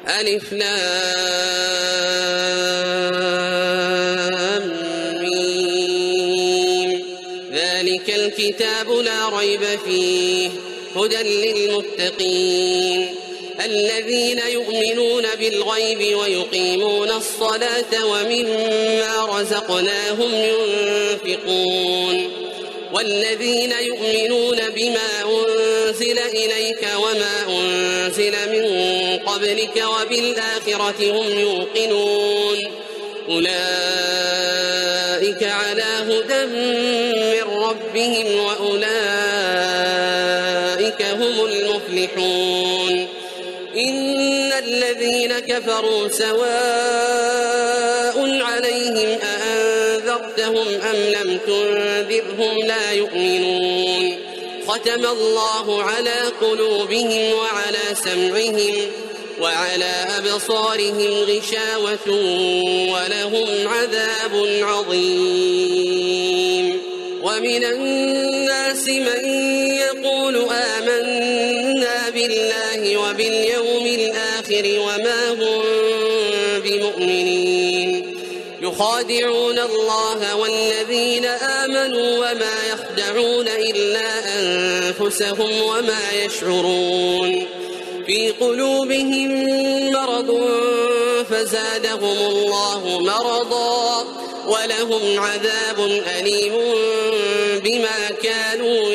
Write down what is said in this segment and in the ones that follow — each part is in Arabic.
ألف لام ميم. ذلك الكتاب لا ريب فيه هدى للمتقين الذين يؤمنون بالغيب ويقيمون الصلاة ومما رزقناهم ينفقون والذين يؤمنون بما أنزل إليك وما أنزل من قبلك وبالآخرة هم يوقنون أولئك على هدى من ربهم وأولئك هم المفلحون إن الذين كفروا سواء عليهم أأنذرتهم أم لم تنذرهم لا يؤمنون ختم الله على قلوبهم وعلى سمعهم وعلى أبصارهم غشاوة ولهم عذاب عظيم ومن الناس من يقول آمنا بالله وباليوم الآخر وما هم بمؤمنين يخادعون الله والذين آمنوا وما يخدعون إلا أنفسهم وما يشعرون في قلوبهم مرض فزادهم الله مرضا ولهم عذاب أليم بما كانوا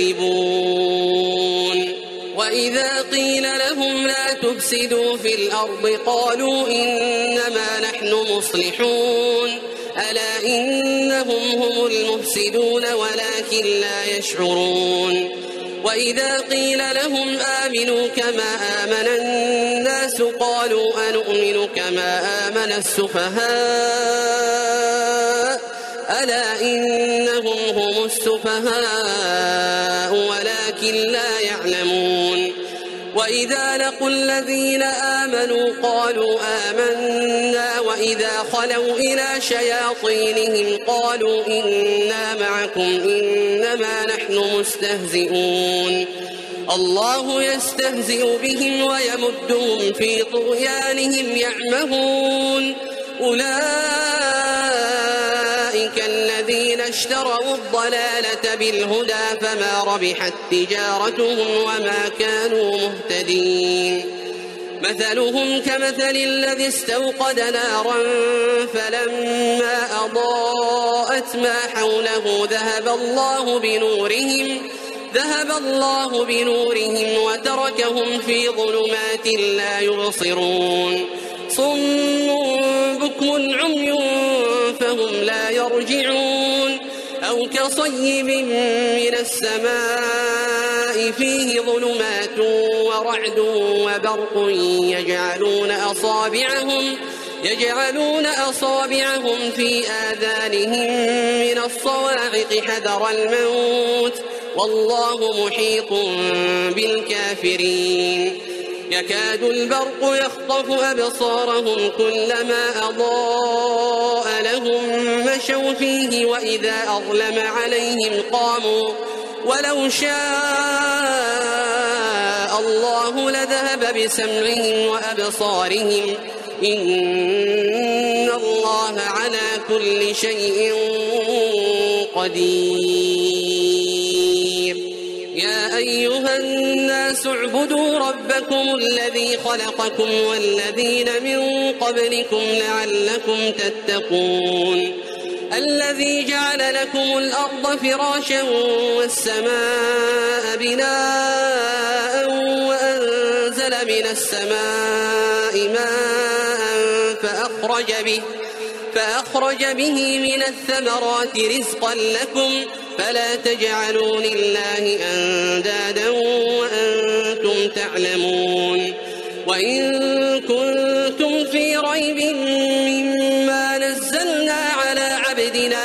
يكذبون وإذا قيل لهم لا تفسدوا في الأرض قالوا إنما نحن مصلحون ألا إنهم هم المفسدون ولكن لا يشعرون وإذا قيل لهم آمنوا كما آمن الناس قالوا أنؤمن كما آمن السفهاء ألا إنهم هم السفهاء ولكن لا يعلمون وإذا لقوا الذين آمنوا قالوا آمنا وإذا خلوا إلى شياطينهم قالوا إنا معكم إنما نحن مستهزئون الله يستهزئ بهم ويمدهم في طغيانهم يعمهون أولئك الذين اشتروا الضلالة بالهدى فما ربحت تجارتهم وما كانوا مهتدين مثلهم كمثل الذي استوقد نارا فلما أضاءت ما حوله ذهب الله بنورهم وتركهم في ظلمات لا يبصرون صم بكم عمي فهم لا يرجعون أو كصيب من السماء فيه ظلمات ورعد وبرق يجعلون أصابعهم في آذانهم من الصواعق حذر الموت والله محيط بالكافرين يكاد البرق يخطف أبصارهم كلما أضاء لهم مشوا فيه وإذا أظلم عليهم قاموا ولو شاء الله لذهب بسمعهم وأبصارهم إن الله على كل شيء قدير يا أيها الناس اعبدوا ربكم الذي خلقكم والذين من قبلكم لعلكم تتقون الذي جعل لكم الأرض فراشا والسماء بناء وأنزل من السماء ماء فأخرج به من الثمرات رزقا لكم فلا تجعلوا لله أندادا وأنتم تعلمون وإن كنتم في ريب مما نزلنا على عبدنا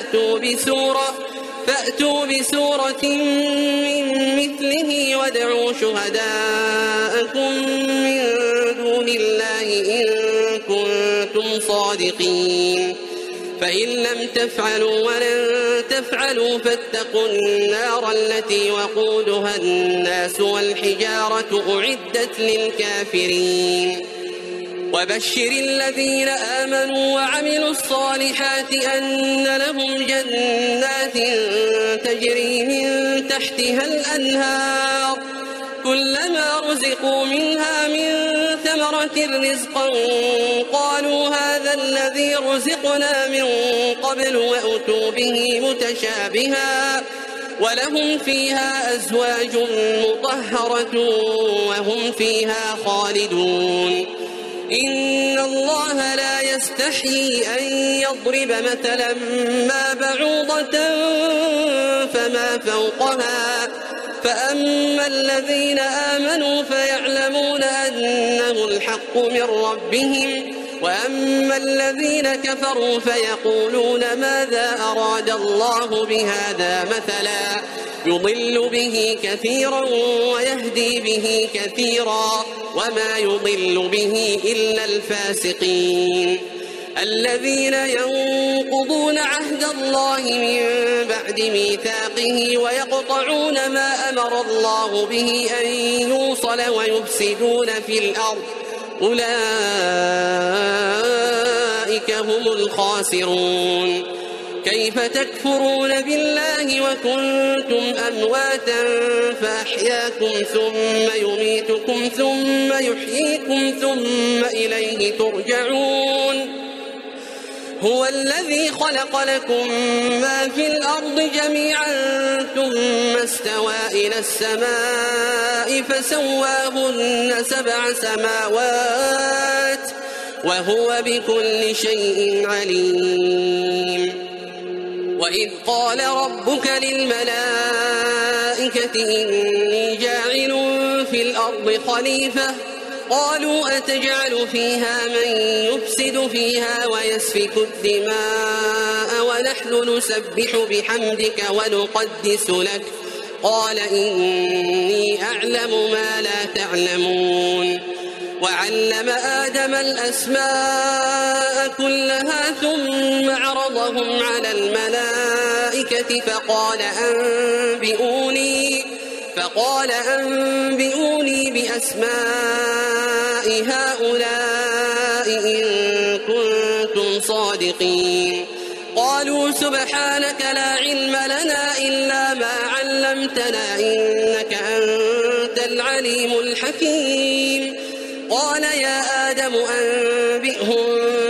فأتوا بسورة من مثله وادعوا شهداءكم من دون الله إن كنتم صادقين فإن لم تفعلوا ولن تفعلوا فاتقوا النار التي وقودها الناس والحجارة أعدت للكافرين وبشر الذين آمنوا وعملوا الصالحات أن لهم جنات تجري من تحتها الأنهار كلما رزقوا منها من ثمرة رزقا قالوا هذا الذي رزقنا من قبل وأتوا به متشابها ولهم فيها أزواج مطهرة وهم فيها خالدون إن الله لا يستحيي أن يضرب مثلا ما بعوضة فما فوقها فأما الذين آمنوا فيعلمون أنه الحق من ربهم وأما الذين كفروا فيقولون ماذا أراد الله بهذا مثلا يضل به كثيرا ويهدي به كثيرا وما يضل به إلا الفاسقين الذين ينقضون عهد الله من بعد ميثاقه ويقطعون ما أمر الله به أن يوصل ويفسدون في الأرض أولئك هم الخاسرون كيف تكفرون بالله وكنتم أمواتا فأحياكم ثم يميتكم ثم يحييكم ثم إليه ترجعون هو الذي خلق لكم ما في الأرض جميعا ثم استوى إلى السماء فسواهن 7 سماوات وهو بكل شيء عليم وإذ قال ربك للملائكة إني جاعل في الأرض خليفة قالوا أتجعل فيها من يفسد فيها ويسفك الدماء ونحن نسبح بحمدك ونقدس لك قال إني أعلم ما لا تعلمون وعلم آدم الأسماء كلها ثم عرضهم على الملائكة فقال أنبئوني بأسماء هؤلاء إن كنتم صادقين قالوا سبحانك لا علم لنا إلا ما علمتنا إنك أنت العليم الحكيم قال يا آدم أنبئهم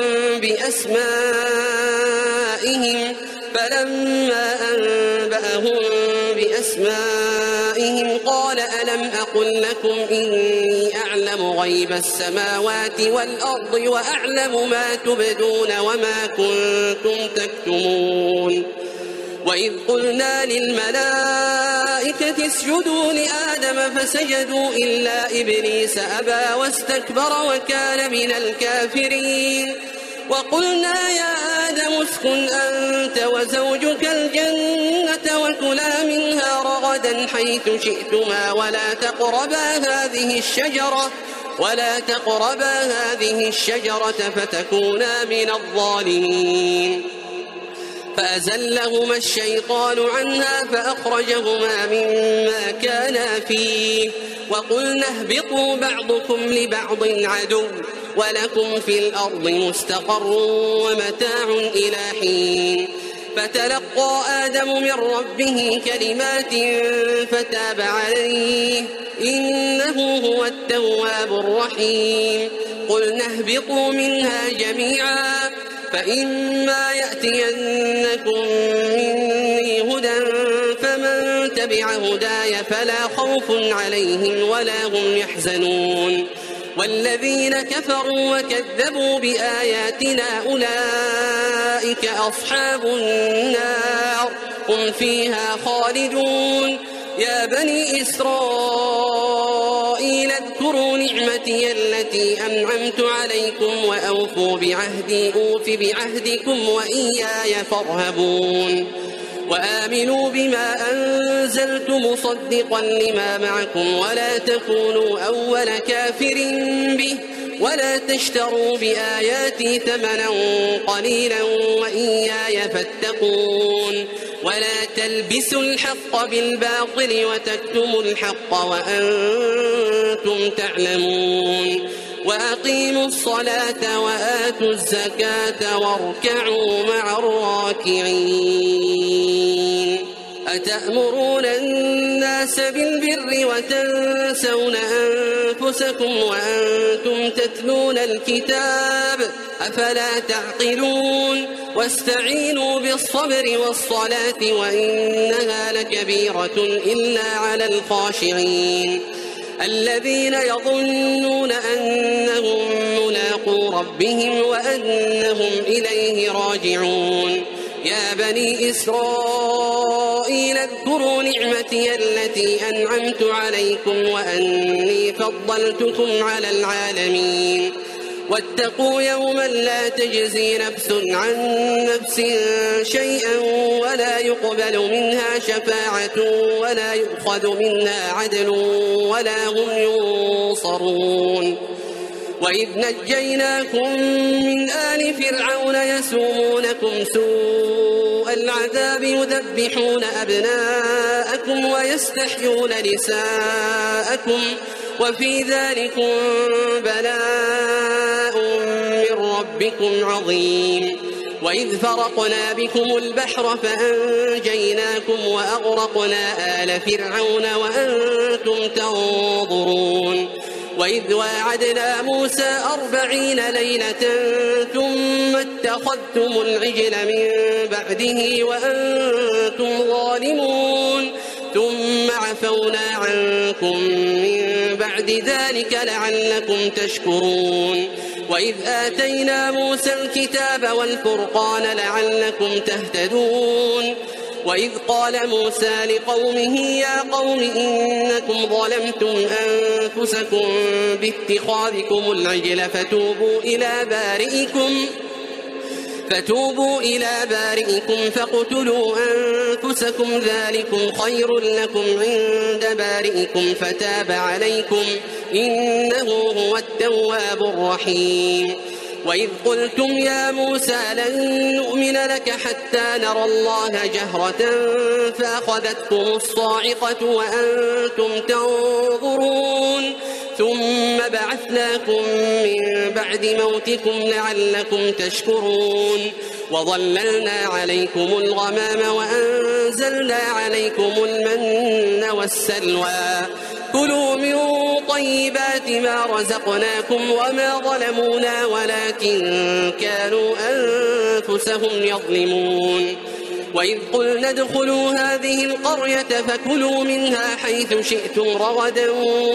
بأسمائهم فلما أنبأهم بأسمائهم قال ألم أقل لكم إني أعلم غيب السماوات والأرض وأعلم ما تبدون وما كنتم تكتمون وإذ قلنا للملائكة اسجدوا لآدم فسجدوا إلا إبليس أبى واستكبر وكان من الكافرين وقلنا يا آدم اسكن أنت وزوجك الجنة وكلا منها رغدا حيث شئتما ولا تقربا هذه الشجرة فتكونا من الظالمين فأزلهما الشيطان عنها فأخرجهما مما كانا فيه وقلنا اهبطوا بعضكم لبعض عدو ولكم في الأرض مستقر ومتاع إلى حين فتلقى آدم من ربه كلمات فتاب عليه إنه هو التواب الرحيم قلنا اهبطوا منها جميعا فإما يأتينكم مني هدى فمن تبع هداي فلا خوف عليهم ولا هم يحزنون والذين كفروا وكذبوا بآياتنا أولئك أصحاب النار هم فيها خالدون يا بني إسرائيل اذكروا نعمتي التي أنعمت عليكم وأوفوا بعهدي أوف بعهدكم وإياي فارهبون وآمنوا بما أنزلت مصدقا لما معكم ولا تكونوا أول كافر به ولا تشتروا بآياتي ثمنا قليلا وإياي فاتقون ولا تلبسوا الحق بالباطل وتكتموا الحق وأنتم تعلمون وأقيموا الصلاة وآتوا الزكاة واركعوا مع الراكعين أتأمرون الناس بالبر وتنسون أنفسكم وأنتم تتلون الكتاب أفلا تعقلون واستعينوا بالصبر والصلاة وإنها لكبيرة إلا على الخاشعين الذين يظنون أنهم ملاقو ربهم وأنهم إليه راجعون يا بني إسرائيل اذكروا نعمتي التي أنعمت عليكم وأني فضلتكم على العالمين واتقوا يوما لا تجزي نفس عن نفس شيئا ولا يقبل منها شفاعة ولا يؤخذ منها عدل ولا هم ينصرون وإذ نجيناكم من آل فرعون يسومونكم سوء العذاب يذبحون أبناءكم ويستحيون نساءكم وفي ذلكم بلاء من ربكم عظيم وإذ فرقنا بكم البحر فأنجيناكم وأغرقنا آل فرعون وأنتم تنظرون وإذ واعدنا موسى 40 ليلة ثم اتخذتم العجل من بعده وأنتم ظالمون ثم عفونا عنكم من بعد ذلك لعلكم تشكرون وإذ آتينا موسى الكتاب والفرقان لعلكم تهتدون وإذ قال موسى لقومه يا قوم إنكم ظلمتم أنفسكم باتخاذكم العجل فتوبوا إلى بارئكم فاقتلوا أنفسكم ذلكم خير لكم عند بارئكم فتاب عليكم إنه هو التواب الرحيم وإذ قلتم يا موسى لن نؤمن لك حتى نرى الله جهرة فأخذتكم الصاعقة وأنتم تنظرون ثم بعثناكم من بعد موتكم لعلكم تشكرون وظللنا عليكم الغمام وأنزلنا عليكم المن والسلوى كلوا من طيبات ما رزقناكم وما ظلمونا ولكن كانوا أنفسهم يظلمون وإذ قلنا ادخلوا هذه القرية فكلوا منها حيث شئتم رغدا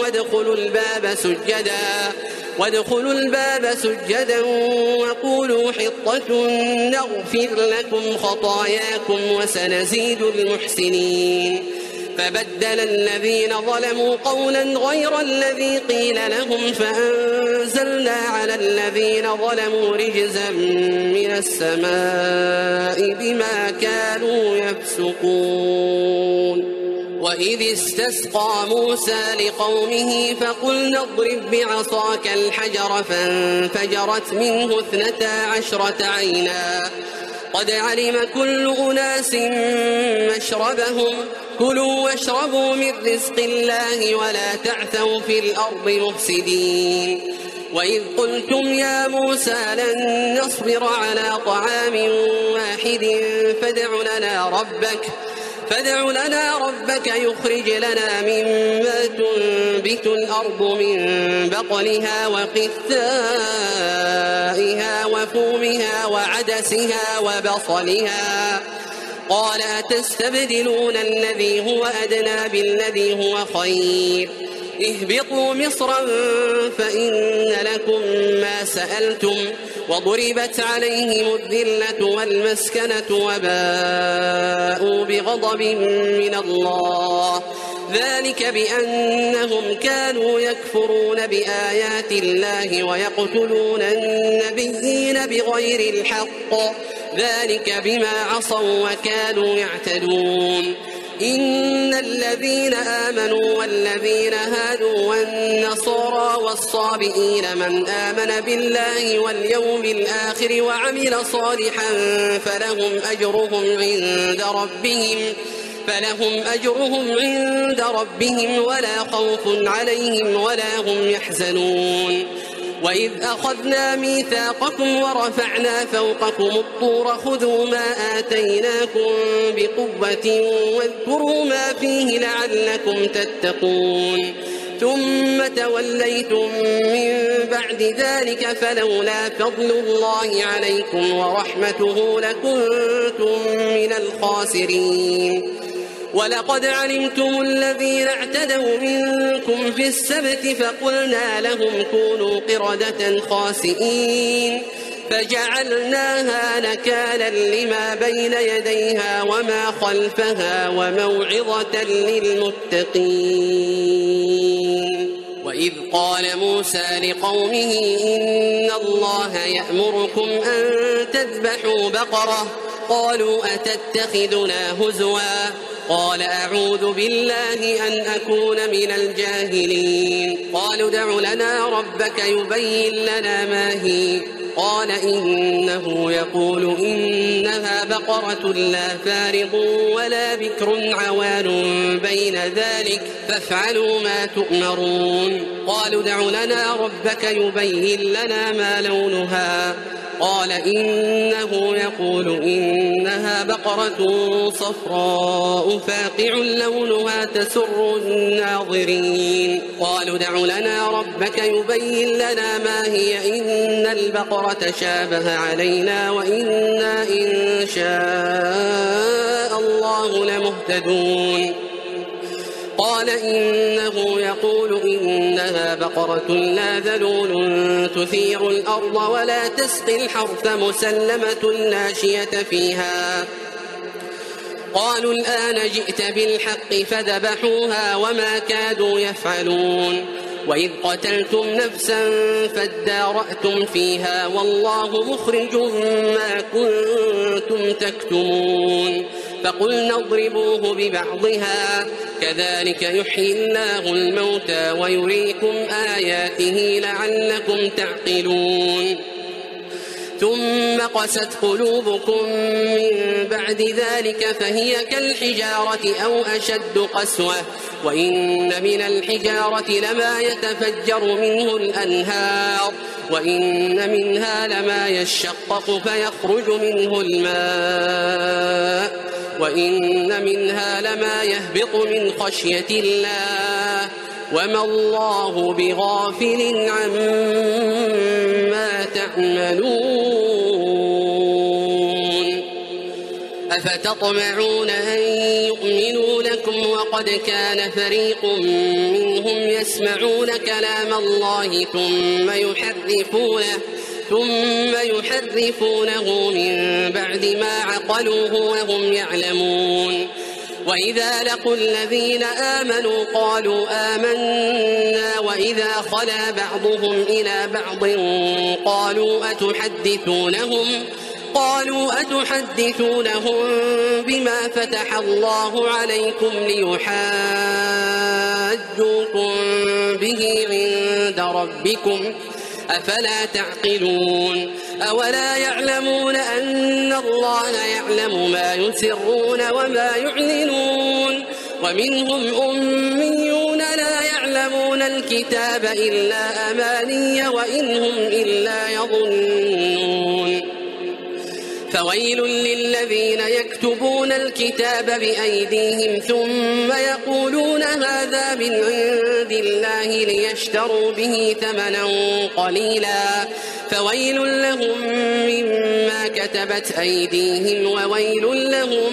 وادخلوا الباب سجدا وقولوا حطة نغفر لكم خطاياكم وسنزيد المحسنين فبدل الذين ظلموا قولا غير الذي قيل لهم فأنزلنا على الذين ظلموا رجزا من السماء بما كانوا يفسقون وإذ استسقى موسى لقومه فقلنا اضرب بعصاك الحجر فانفجرت منه 12 عينا قد علم كل أناس مشربهم كلوا واشربوا من رزق الله ولا تعثوا في الأرض مفسدين وإذ قلتم يا موسى لن نصبر على طعام واحد فادع لنا ربك يخرج لنا مما تنبت الأرض من بقلها وقثائها وفومها وعدسها وبصلها قال أتستبدلون الذي هو أدنى بالذي هو خير اهبطوا مصرا فإن لكم ما سألتم وضربت عليهم الذلة والمسكنة وباءوا بغضب من الله ذلك بأنهم كانوا يكفرون بآيات الله ويقتلون النبيين بغير الحق ذلك بما عصوا وكانوا يعتدون إن الذين آمنوا والذين هادوا والنصارى والصابئين من آمن بالله واليوم الآخر وعمل صالحا فلهم أجرهم عند ربهم ولا خوف عليهم ولا هم يحزنون وإذ أخذنا ميثاقكم ورفعنا فوقكم الطور خذوا ما آتيناكم بقوة واذكروا ما فيه لعلكم تتقون ثم توليتم من بعد ذلك فلولا فضل الله عليكم ورحمته لكنتم من الخاسرين ولقد علمتم الذين اعتدوا منكم في السبت فقلنا لهم كونوا قردة خاسئين فجعلناها نكالا لما بين يديها وما خلفها وموعظة للمتقين وإذ قال موسى لقومه إن الله يأمركم أن تذبحوا بقرة قالوا أتتخذنا هزوا قال أعوذ بالله أن أكون من الجاهلين قالوا ادع لنا ربك يبين لنا ما هي قال إنه يقول إنها بقرة لا فارض ولا بكر عوان بين ذلك فافعلوا ما تؤمرون قالوا ادع لنا ربك يبين لنا ما لونها قال إنه يقول إنها بقرة صفراء فاقع لونها تسر الناظرين قالوا ادع لنا ربك يبين لنا ما هي إن البقرة شابه علينا وإنا إن شاء الله لمهتدون قال إنه يقول إنها بقرة لا ذلول تثير الأرض ولا تسقي الحرث مسلمة لا شية فيها قالوا الآن جئت بالحق فذبحوها وما كادوا يفعلون وإذ قتلتم نفسا فادارأتم فيها والله مخرج ما كنتم تكتمون فقلنا اضربوه ببعضها كذلك يحيي الله الموتى ويريكم آياته لعلكم تعقلون ثم قست قلوبكم من بعد ذلك فهي كالحجارة أو أشد قسوة وإن من الحجارة لما يتفجر منه الأنهار وإن منها لما يشقق فيخرج منه الماء وإن منها لما يهبط من خشية الله وما الله بغافل عما تعملون أفتطمعون أن يؤمنوا لكم وقد كان فريق منهم يسمعون كلام الله ثم يحرفونه من بعد ما عقلوه وهم يعلمون وإذا لقوا الذين آمنوا قالوا آمنا وإذا خلا بعضهم إلى بعض قالوا أتحدثونهم بما فتح الله عليكم ليحاجوكم به عند ربكم أفلا تعقلون أولا يعلمون أن الله يعلم ما يسرون وما يعلنون ومنهم أميون لا يعلمون الكتاب إلا أماني وإنهم إلا يظنون فويل للذين يكتبون الكتاب بأيديهم ثم يقولون هذا من عند الله ليشتروا به ثمنا قليلا فويل لهم مما كتبت أيديهم وويل لهم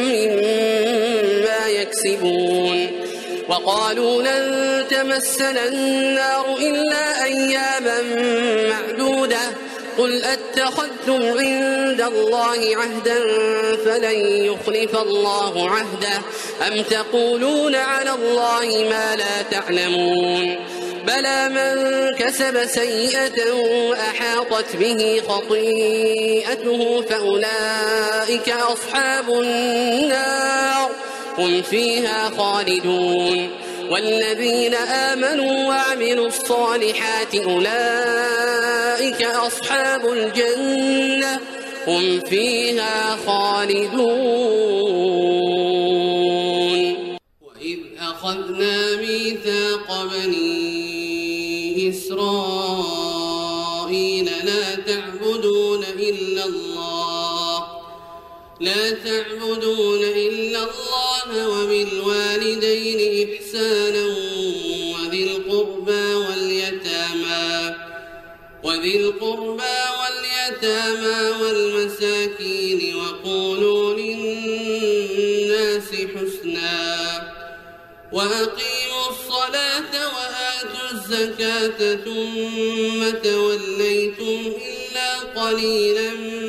مما يكسبون وقالوا لن تمسنا النار إلا أياما معدودة قل أتخذتم عند الله عهدا فلن يخلف الله عهده أم تقولون على الله ما لا تعلمون بلى من كسب سيئة وأحاطت به خطيئته فأولئك أصحاب النار هم فيها خالدون والذين آمنوا وعملوا الصالحات أولئك أصحاب الجنة هم فيها خالدون وإذ أخذنا ميثاق بني إسرائيل لا تعبدون إلا الله وبالوالدين إحسانا وذي القربى واليتامى والمساكين وقولوا للناس حسنا وأقيموا الصلاة وآتوا الزكاة ثم توليتم إلا قليلا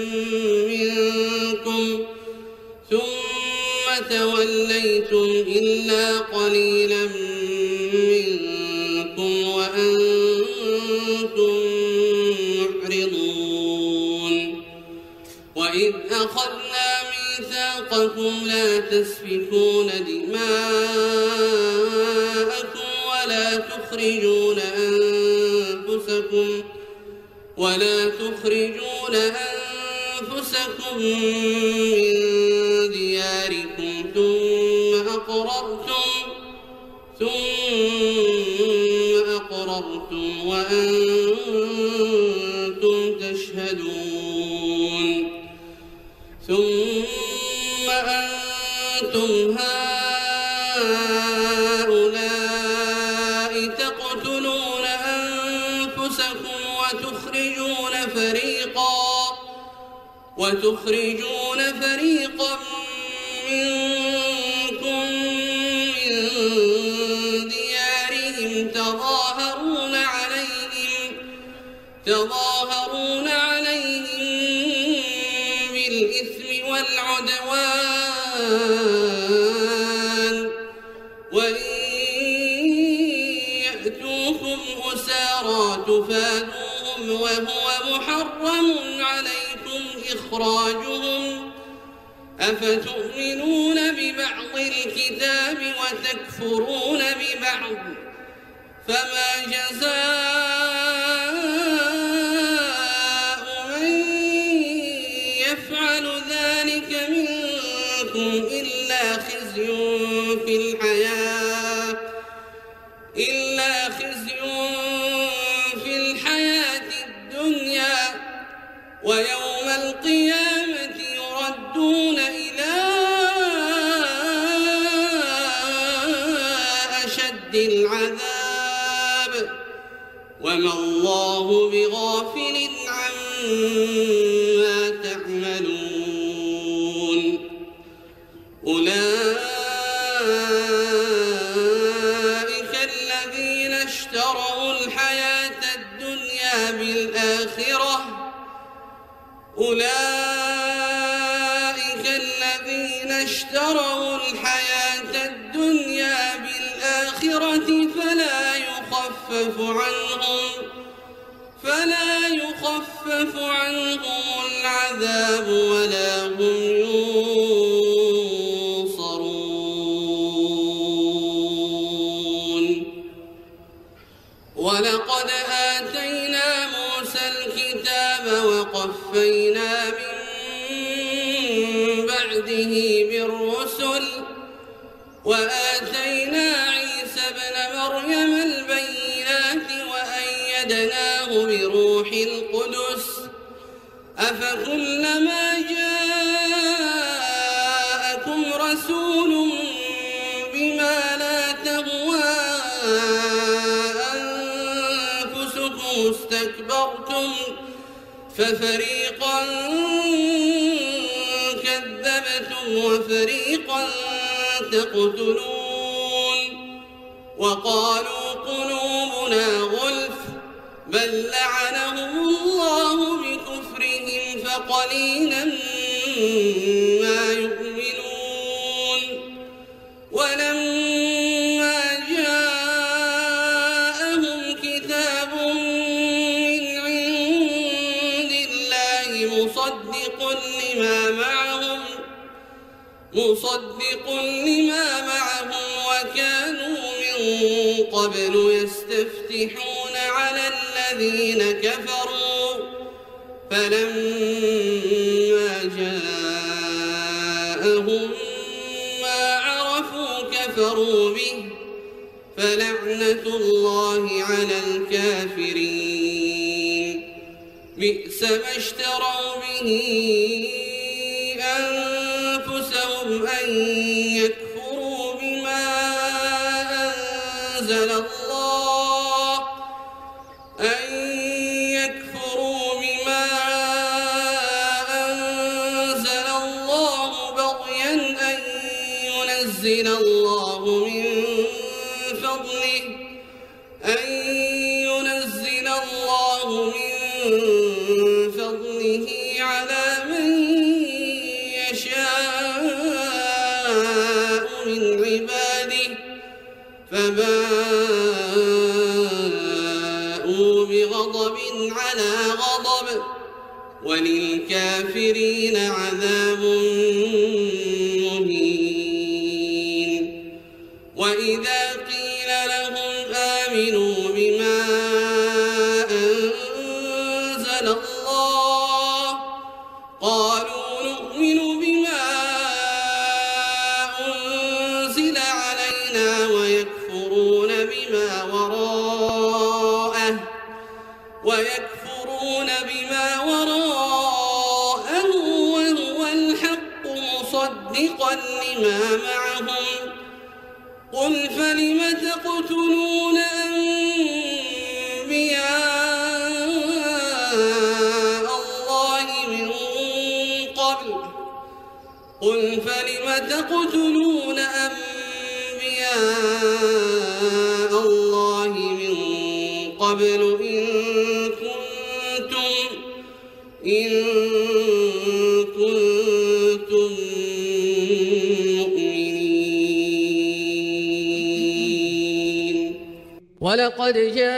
منكم وأنتم معرضون وإذ أخذنا ميثاقكم لا تسفكون دماءكم ولا تخرجون أنفسكم من دياركم ثم أقررتم وأنتم تشهدون ثم أنتم هؤلاء تقتلون أنفسكم وتخرجون فريقا منكم من ديارهم تظاهرون عليهم بالإثم والعدوان وإن يأتوكم أسارى تفادوهم وهو محرم عليكم إخراجهم أفتؤمنون ببعض الكتاب وتكفرون ببعض فما جزاء من يفعل ذلك منكم إلا خزي في الحياة الدنيا ويوم القيامة يردون إلى أشد العذاب وما الله بغافل عما تعملون أولئك الذين اشتروا الحياة الدنيا بالآخرة فلا يخفف عنهم العذاب ولا هم ينصرون ولقد آتينا موسى الكتاب وقفينا من بعده بالرسل وآتينا عيسى ابن مريم البينات وأيدناه بروح القدس أفكلما جاءكم رسول بما لا تهوى أنفسكم استكبرتم ففريقا كذبتم وفريقا تقتلون وقالوا قلوبنا غلف بل لعنهم الله بكفرهم فقليلا ما يؤمنون ولما جاءهم كتاب من عند الله مصدق لما معهم وكانوا من قبل يستفتحون على الذين كفروا فلما جاءهم ما عرفوا كفروا به فلعنة الله على الكافرين بئس ما اشتروا به أنفسهم أن يكفروا بما أنزل الله بغيا أن ينزل الله من فضله على من يشاء من عباده فباءوا بغضب على غضب وللكافرين عذاب مهين. وإذا قيل لهم آمنوا بما أنزل الله قالوا نؤمن بما أنزل علينا ويكفرون بما وراءه وهو الحق مصدقا لما معهم. قل فلم تقتلون أنبياء الله من قبل إن كنتم مؤمنين. ولقد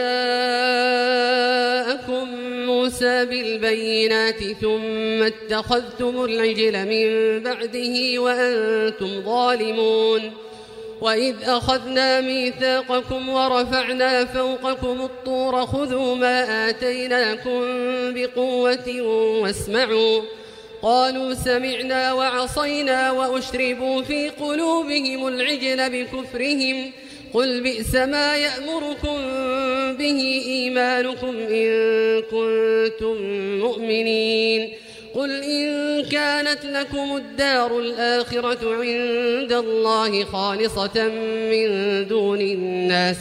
جاءكم موسى بالبينات ثم اتخذتم العجل من بعده وأنتم ظالمون. وإذ أخذنا ميثاقكم ورفعنا فوقكم الطور خذوا ما آتيناكم بقوة واسمعوا. قالوا سمعنا وعصينا وأشربوا في قلوبهم العجل بكفرهم. قل بئس ما يأمركم به إيمانكم إن كنتم مؤمنين. قل إن كانت لكم الدار الآخرة عند الله خالصة من دون الناس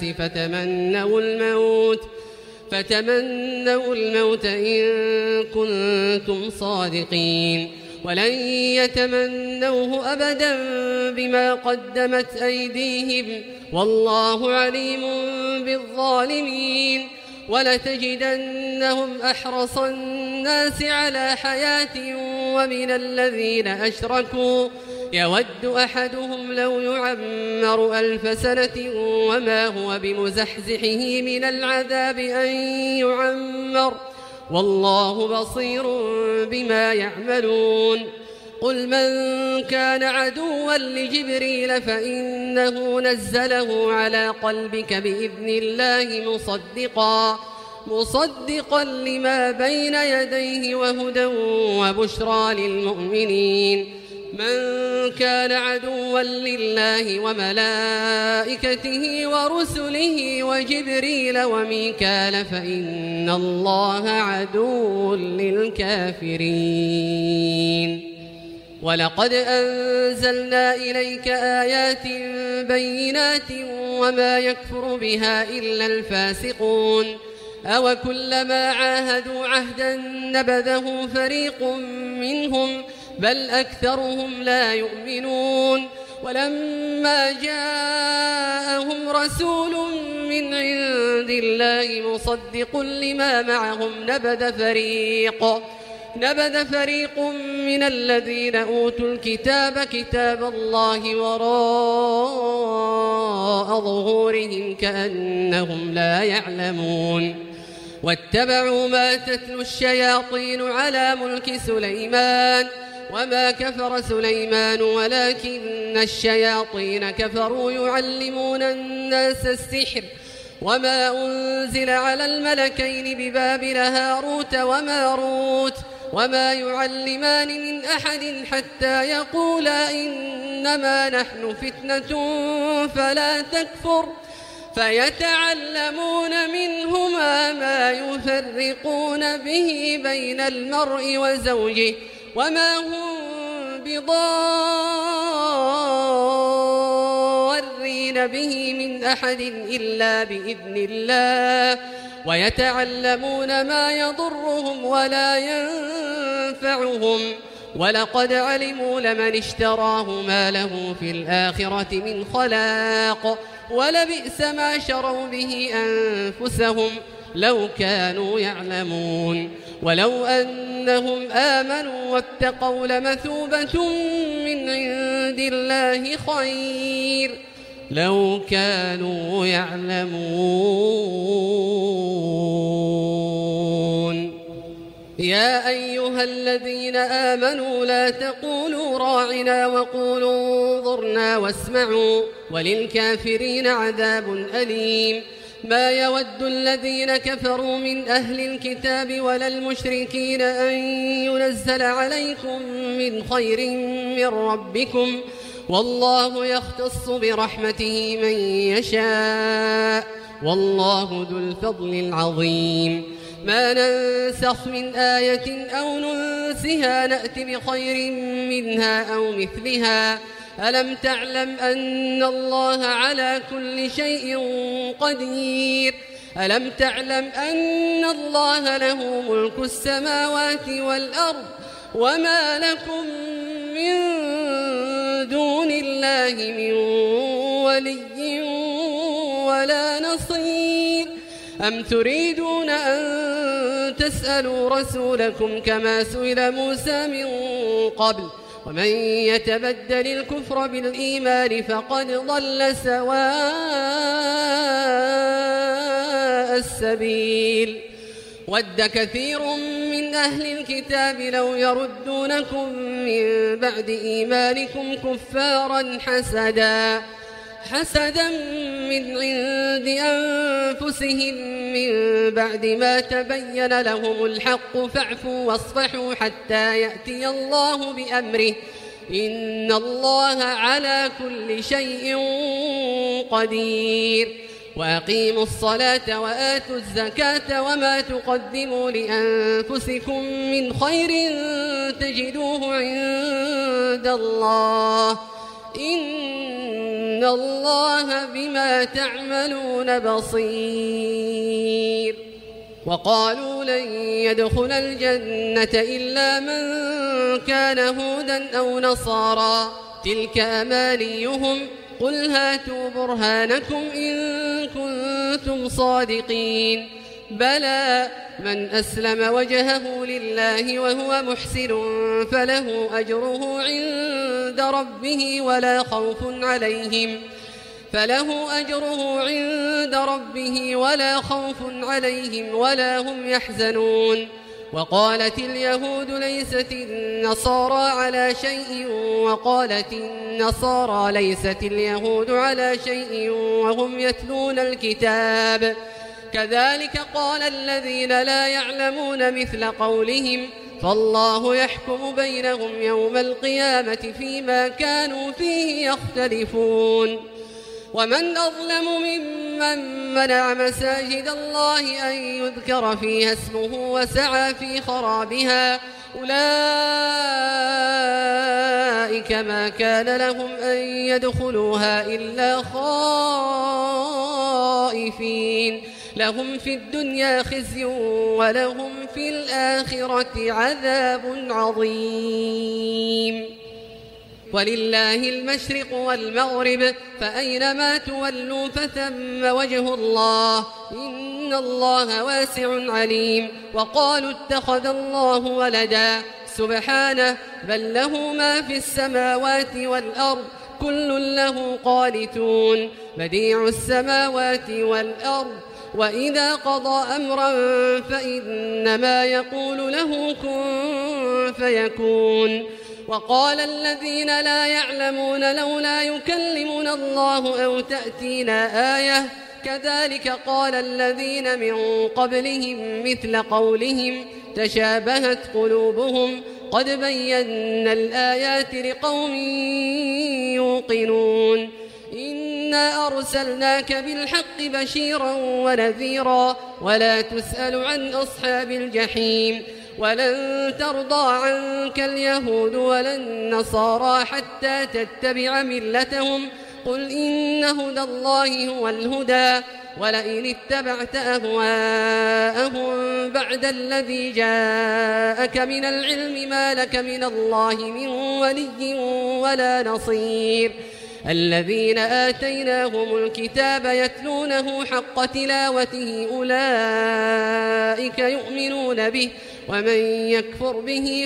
فتمنوا الموت إن كنتم صادقين. ولن يتمنوه أبدا بما قدمت أيديهم والله عليم بالظالمين. ولتجدنهم أحرص الناس على حياة ومن الذين أشركوا يود أحدهم لو يعمر 1000 سنة وما هو بمزحزحه من العذاب أن يعمر والله بصير بما يعملون. قل من كان عدوا لجبريل فإنه نزله على قلبك بإذن الله مصدقا لما بين يديه وهدى وبشرى للمؤمنين. من كان عدوا لله وملائكته ورسله وجبريل وميكال فإن الله عدو للكافرين. ولقد أنزلنا إليك آيات بينات وما يكفر بها إلا الفاسقون. أوكلما عاهدوا عهدا نبذه فريق منهم بل أكثرهم لا يؤمنون. ولما جاءهم رسول من عند الله مصدق لما معهم نبذ فريق من الذين أوتوا الكتاب كتاب الله وراء ظهورهم كأنهم لا يعلمون. واتبعوا ما تتلو الشياطين على ملك سليمان وما كفر سليمان ولكن الشياطين كفروا يعلمون الناس السحر. وما أنزل على الملكين ببابل هاروت وماروت وما يعلمان من أحد حتى يقولا إنما نحن فتنة فيتعلمون منهما ما يفرقون به بين المرء وزوجه وما هم بضارين به من أحد إلا بإذن الله ويتعلمون ما يضرهم ولا ينفعهم ولقد علموا لمن اشتراه ما له في الآخرة من خلاق ولبئس ما شروا به أنفسهم لو كانوا يعلمون ولو أنهم آمنوا واتقوا لمثوبة من عند الله خير لو كانوا يعلمون. يا أيها الذين آمنوا لا تقولوا راعنا وقولوا انظرنا واسمعوا وللكافرين عذاب أليم. ما يود الذين كفروا من أهل الكتاب ولا المشركين أن ينزل عليكم من خير من ربكم والله يختص برحمته من يشاء والله ذو الفضل العظيم. ما ننسخ من آية أو ننسها نأت بخير منها أو مثلها ألم تعلم أن الله على كل شيء قدير ألم تعلم أن الله له ملك السماوات والأرض وما لكم من دون الله من ولي ولا نصير. أم تريدون أن تسألوا رسولكم كما سئل موسى من قبل ومن يتبدل الكفر بالإيمان فقد ضل سواء السبيل. ود كثير من أهل الكتاب لو يردونكم من بعد إيمانكم كفارا حسدا من عند أنفسهم من بعد ما تبين لهم الحق فاعفوا واصفحوا حتى يأتي الله بأمره إن الله على كل شيء قدير. وأقيموا الصلاة وآتوا الزكاة وما تقدموا لأنفسكم من خير تجدوه عند الله إن الله بما تعملون بصير. وقالوا لن يدخل الجنة إلا من كان هودا أو نصارى تلك أمانيهم قل هاتوا برهانكم إن كنتم صادقين بلى من أسلم وجهه لله وهو محسن فله أجره عند ربه ولا خوف عليهم ولا هم يحزنون. وقالت اليهود ليست النصارى على شيء وقالت النصارى ليست اليهود على شيء وهم يتلون الكتاب كذلك قال الذين لا يعلمون مثل قولهم فالله يحكم بينهم يوم القيامة فيما كانوا فيه يختلفون. ومن أظلم ممن منع مساجد الله أن يذكر فيها اسمه وسعى في خرابها أولئك ما كان لهم أن يدخلوها إلا خائفين لهم في الدنيا خزي ولهم في الآخرة عذاب عظيم. ولله المشرق والمغرب فأينما تولوا فثم وجه الله إن الله واسع عليم. وقالوا اتخذ الله ولدا سبحانه بل له ما في السماوات والأرض كل له قانتون بديع السماوات والأرض وإذا قضى أمرا فإنما يقول له كن فيكون. وقال الذين لا يعلمون لولا يكلمنا الله أو تأتينا آية كذلك قال الذين من قبلهم مثل قولهم تشابهت قلوبهم قد بينا الآيات لقوم يوقنون. إن إنا أرسلناك بالحق بشيرا ونذيرا ولا تسأل عن أصحاب الجحيم ولن ترضى عنك اليهود ولا النصارى حتى تتبع ملتهم قل إن هدى الله هو الهدى ولئن اتبعت أهواءهم بعد الذي جاءك من العلم ما لك من الله من ولي ولا نصير الذين آتيناهم الكتاب يتلونه حق تلاوته أولئك يؤمنون به ومن يكفر به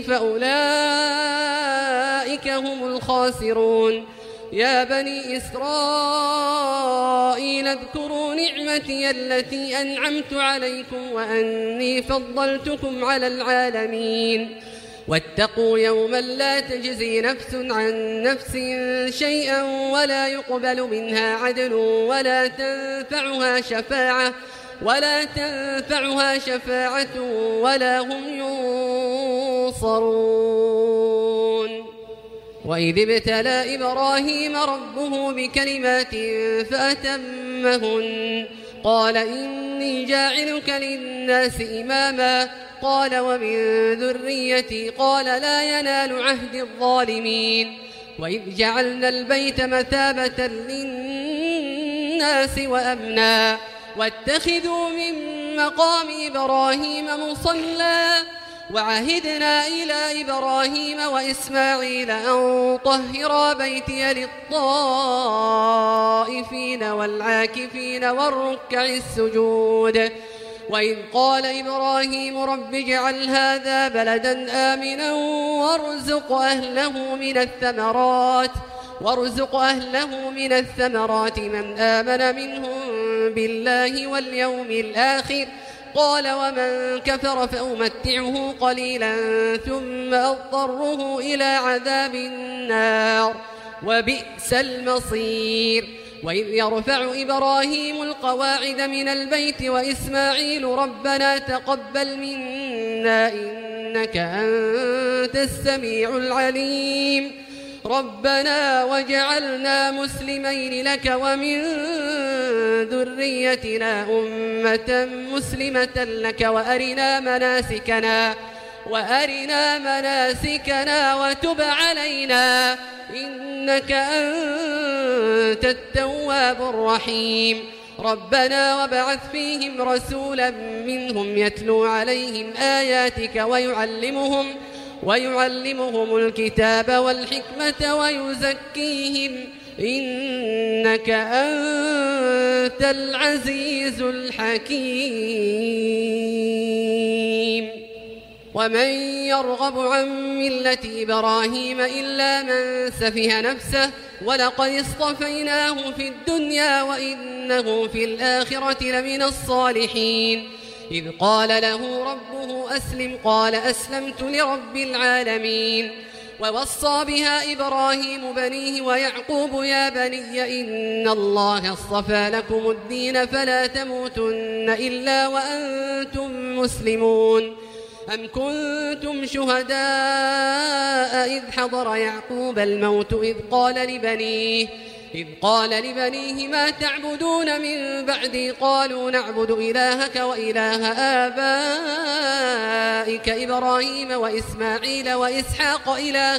فأولئك هم الخاسرون يا بني إسرائيل اذكروا نعمتي التي أنعمت عليكم وأني فضلتكم على العالمين واتقوا يوما لا تجزي نفس عن نفس شيئا ولا يقبل منها عدل ولا تنفعها شفاعة ولا هم ينصرون وإذ ابتلى إبراهيم ربه بكلمات فأتمهن قال إني جاعلك للناس إماما قال ومن ذريتي قال لا ينال عهد الظالمين وإذ جعلنا البيت مثابة للناس وأمنا واتخذوا من مقام إبراهيم مصلى وعهدنا إلى إبراهيم وإسماعيل أن طهرا بيتي للطائفين والعاكفين والركع السجود وإذ قال إبراهيم رب اجعل هذا بلدا آمنا وارزق أهله من الثمرات من آمن منهم بالله واليوم الآخر قال ومن كفر فأمتعه قليلا ثم أضطره إلى عذاب النار وبئس المصير وإذ يرفع إبراهيم القواعد من البيت وإسماعيل ربنا تقبل منا إنك أنت السميع العليم ربنا وجعلنا مسلمين لك ومن ذريتنا أمة مسلمة لك وأرنا مناسكنا وتب علينا إنك أنت التواب الرحيم ربنا وابعث فيهم رسولا منهم يتلو عليهم آياتك ويعلمهم الكتاب والحكمة ويزكيهم إنك أنت العزيز الحكيم ومن يرغب عن ملة إبراهيم إلا من سفه نفسه ولقد اصطفيناه في الدنيا وإنه في الآخرة لمن الصالحين إذ قال له ربه أسلم قال أسلمت لرب العالمين ووصى بها إبراهيم بنيه ويعقوب يا بني إن الله اصطفى لكم الدين فلا تموتن إلا وأنتم مسلمون أم كنتم شهداء إذ حضر يعقوب الموت إذ قال لبنيه ما تعبدون من بعدي قالوا نعبد إلهك وإله آبائك إبراهيم وإسماعيل وإسحاق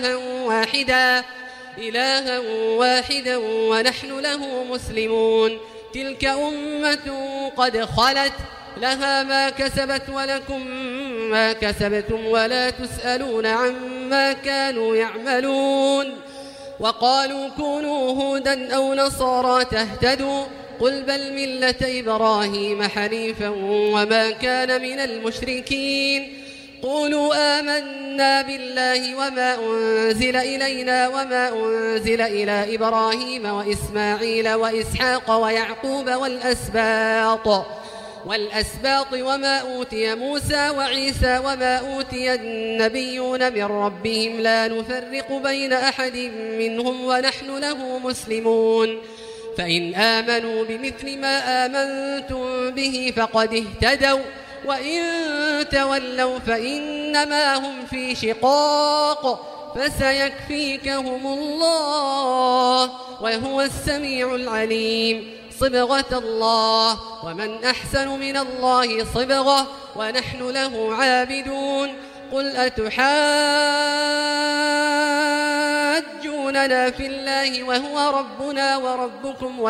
إلها واحدا ونحن له مسلمون تلك أمة قد خلت لها ما كسبت ولكم ما كسبتم ولا تسألون عما كانوا يعملون وقالوا كونوا هودا أو نصارى تهتدوا قل بل ملة إبراهيم حنيفا وما كان من المشركين قولوا آمنا بالله وما أنزل إلينا وما أنزل إلى إبراهيم وإسماعيل وإسحاق ويعقوب والأسباط وما أوتي موسى وعيسى وما أوتي النبيون من ربهم لا نفرق بين أحد منهم ونحن له مسلمون فإن آمنوا بمثل ما آمنتم به فقد اهتدوا وإن تولوا فإنما هم في شقاق فسيكفيكهم الله وهو السميع العليم. صبغة الله، ومن أحسن من الله صبغة ونحن له عابدون. قل أتحاجوننا في الله وهو ربنا وربكم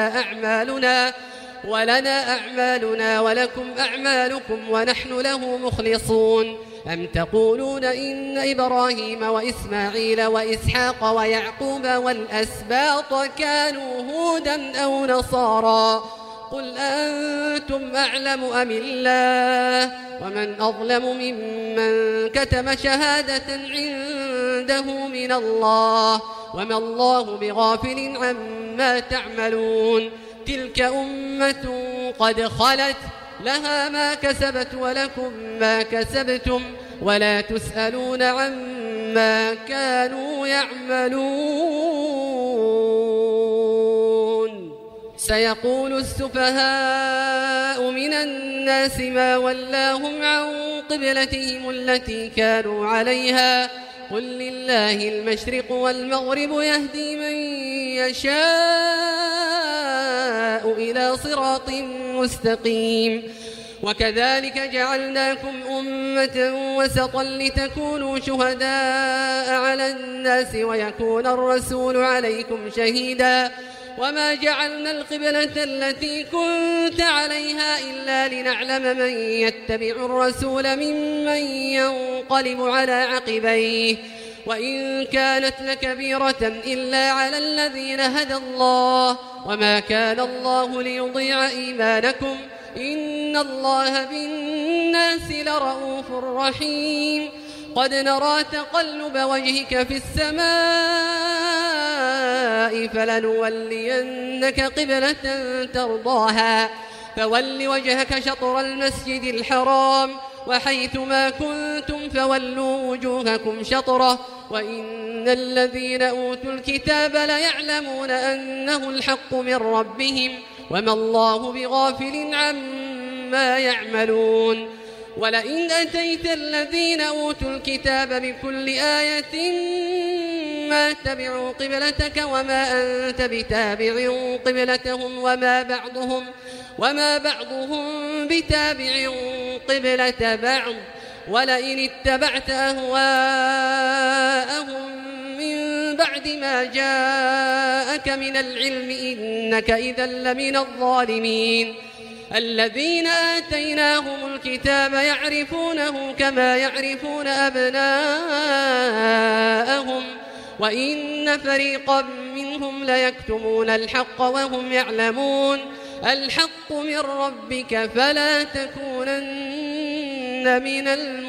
ولنا أعمالنا ولكم أعمالكم ونحن له مخلصون. أم تقولون إن إبراهيم وإسماعيل وإسحاق ويعقوب والأسباط كانوا هودا أو نصارى؟ قل أنتم أعلم أم الله؟ ومن أظلم ممن كتم شهادة عنده من الله وما الله بغافل عما تعملون. تلك أمة قد خلت لها ما كسبت ولكم ما كسبتم ولا تسألون عما كانوا يعملون. سيقول السفهاء من الناس ما ولاهم عن قبلتهم التي كانوا عليها قل لله المشرق والمغرب يهدي من يشاء إلى صراط مستقيم. وكذلك جعلناكم أمة وسطا لتكونوا شهداء على الناس ويكون الرسول عليكم شهيدا. وما جعلنا القبلة التي كنت عليها إلا لنعلم من يتبع الرسول ممن ينقلب على عقبيه وإن كانت لكبيرة إلا على الذين هدى الله وما كان الله ليضيع إيمانكم إن الله بالناس لرؤوف رحيم. قد نرى تقلب وجهك في السماء فلنولينك قبلة ترضاها فول وجهك شطر المسجد الحرام وحيث ما كنتم فولوا وجوهكم شطره وإن الذين أوتوا الكتاب ليعلمون أنه الحق من ربهم وما الله بغافل عما يعملون. ولئن أتيت الذين أوتوا الكتاب بكل آية ما تبعوا قبلتك وما أنت بتابع قبلتهم وما بعضهم بتابع قبلة بعض. ولئن اتبعت أهواءهم من بعد ما جاءك من العلم إنك إذا لمن الظالمين. الذين آتيناهم الكتاب يعرفونه كما يعرفون أبناءهم وإن فريقا منهم ليكتمون الحق وهم يعلمون. الحق من ربك فلا تكونن من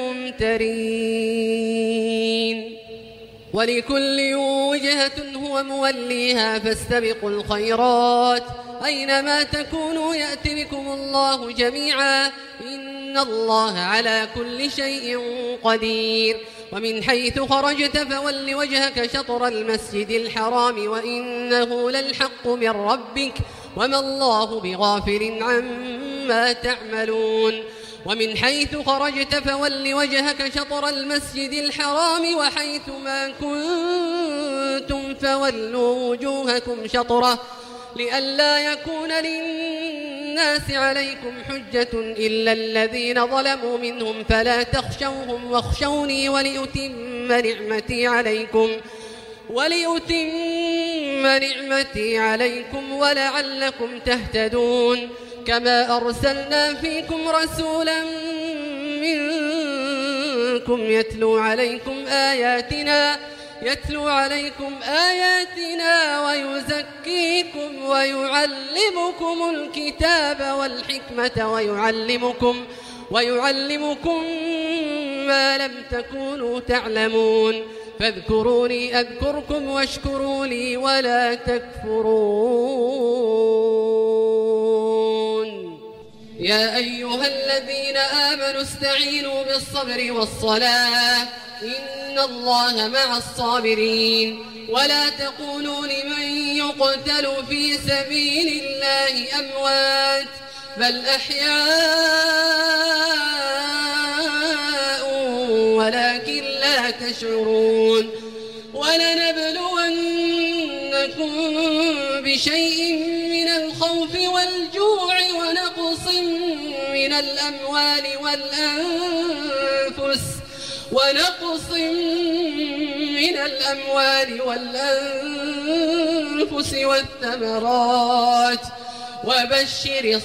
الممترين. ولكل وجهة هو موليها فاستبقوا الخيرات أينما تكونوا يأت بكم الله جميعا إن الله على كل شيء قدير. ومن حيث خرجت فول وجهك شطر المسجد الحرام وإنه للحق من ربك وما الله بغافل عما تعملون. ومن حيث خرجت فول وجهك شطر المسجد الحرام وحيث ما كنتم فولوا وجوهكم شطره لئلا يكون للناس عليكم حجة إلا الذين ظلموا منهم فلا تخشوهم واخشوني ولأتم نعمتي عليكم ولعلكم تهتدون. كما أرسلنا فيكم رسولا منكم يتلو عليكم آياتنا ويزكيكم ويعلمكم الكتاب والحكمة ويعلمكم ما لم تكونوا تعلمون. فاذكروني أذكركم واشكروا لي ولا تكفرون. يا أيها الذين آمنوا استعينوا بالصبر والصلاة إن الله مع الصابرين. ولا تقولوا لمن يقتل في سبيل الله أموات بل أحياء ولكن لا تشعرون ولنبلونكم بشيء من الخوف والجوع ونقص من الأموال والأنفس والثمرات وبشر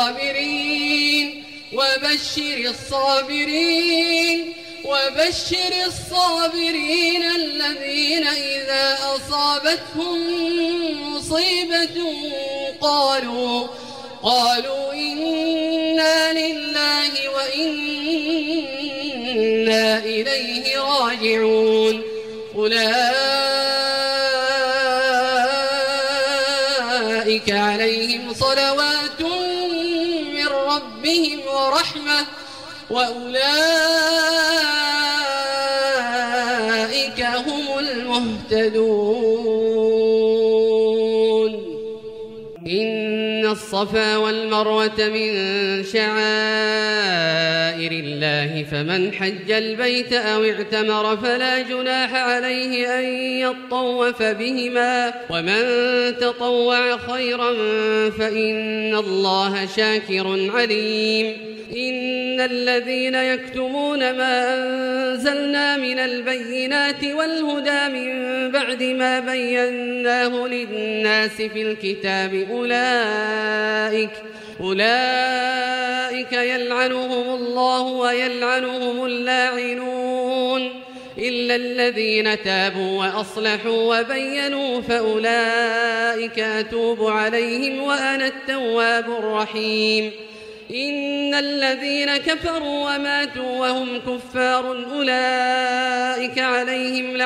الصابرين الذين إذا أصابتهم مصيبة قالوا إنا لله وإنا إليه راجعون أولئك عليهم صلوات من ربهم ورحمة وأولئك هم المهتدون إن الصفا والمروة من شعائر الله فمن حج البيت أو اعتمر فلا جناح عليه أن يطوف بهما ومن تطوع خيرا فإن الله شاكر عليم إن الذين يكتمون ما أنزلنا من البينات والهدى من بعد ما بيناه للناس في الكتاب أولئك يلعنهم الله ويلعنهم اللاعنون إلا الذين تابوا وأصلحوا وبينوا فأولئك أتوب عليهم وأنا التواب الرحيم إن الذين كفروا وماتوا وهم كفار أولئك عليهم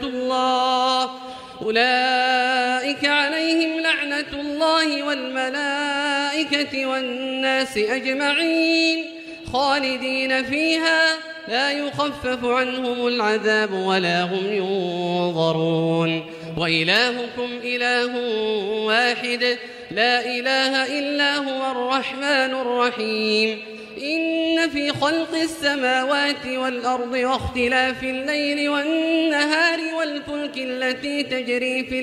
لعنة الله والملائكة والناس أجمعين خالدين فيها لا يخفف عنهم العذاب ولا هم ينظرون وإلهكم إله واحد لا إله إلا هو الرحمن الرحيم إن في خلق السماوات والأرض واختلاف الليل والنهار والفلك التي تجري في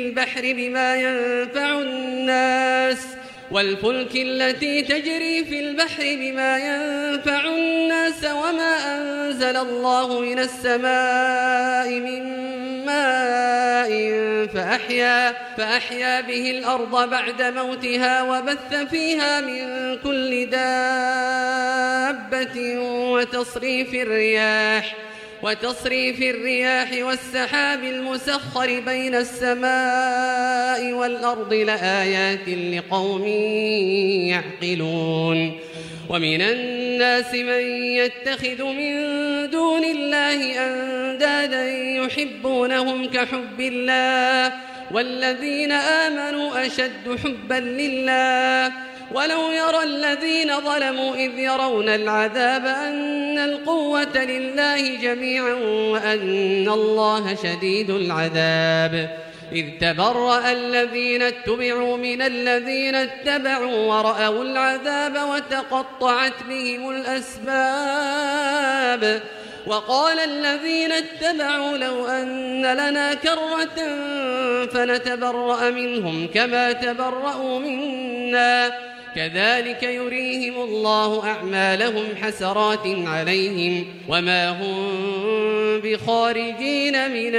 البحر بما ينفع الناس وما أنزل الله من السماء من ماء فأحيا به الأرض بعد موتها وبث فيها من كل دابة وتصريف الرياح والسحاب المسخر بين السماء والأرض لآيات لقوم يعقلون ومن الناس من يتخذ من دون الله أندادا يحبونهم كحب الله والذين آمنوا أشد حبا لله ولو يرى الذين ظلموا إذ يرون العذاب أن القوة لله جميعا وأن الله شديد العذاب إذ تبرأ الذين اتبعوا من الذين اتبعوا ورأوا العذاب وتقطعت بهم الأسباب وقال الذين اتبعوا لو أن لنا كرة فنتبرأ منهم كما تبرأوا منا كذلك يريهم الله أعمالهم حسرات عليهم وما هم بخارجين من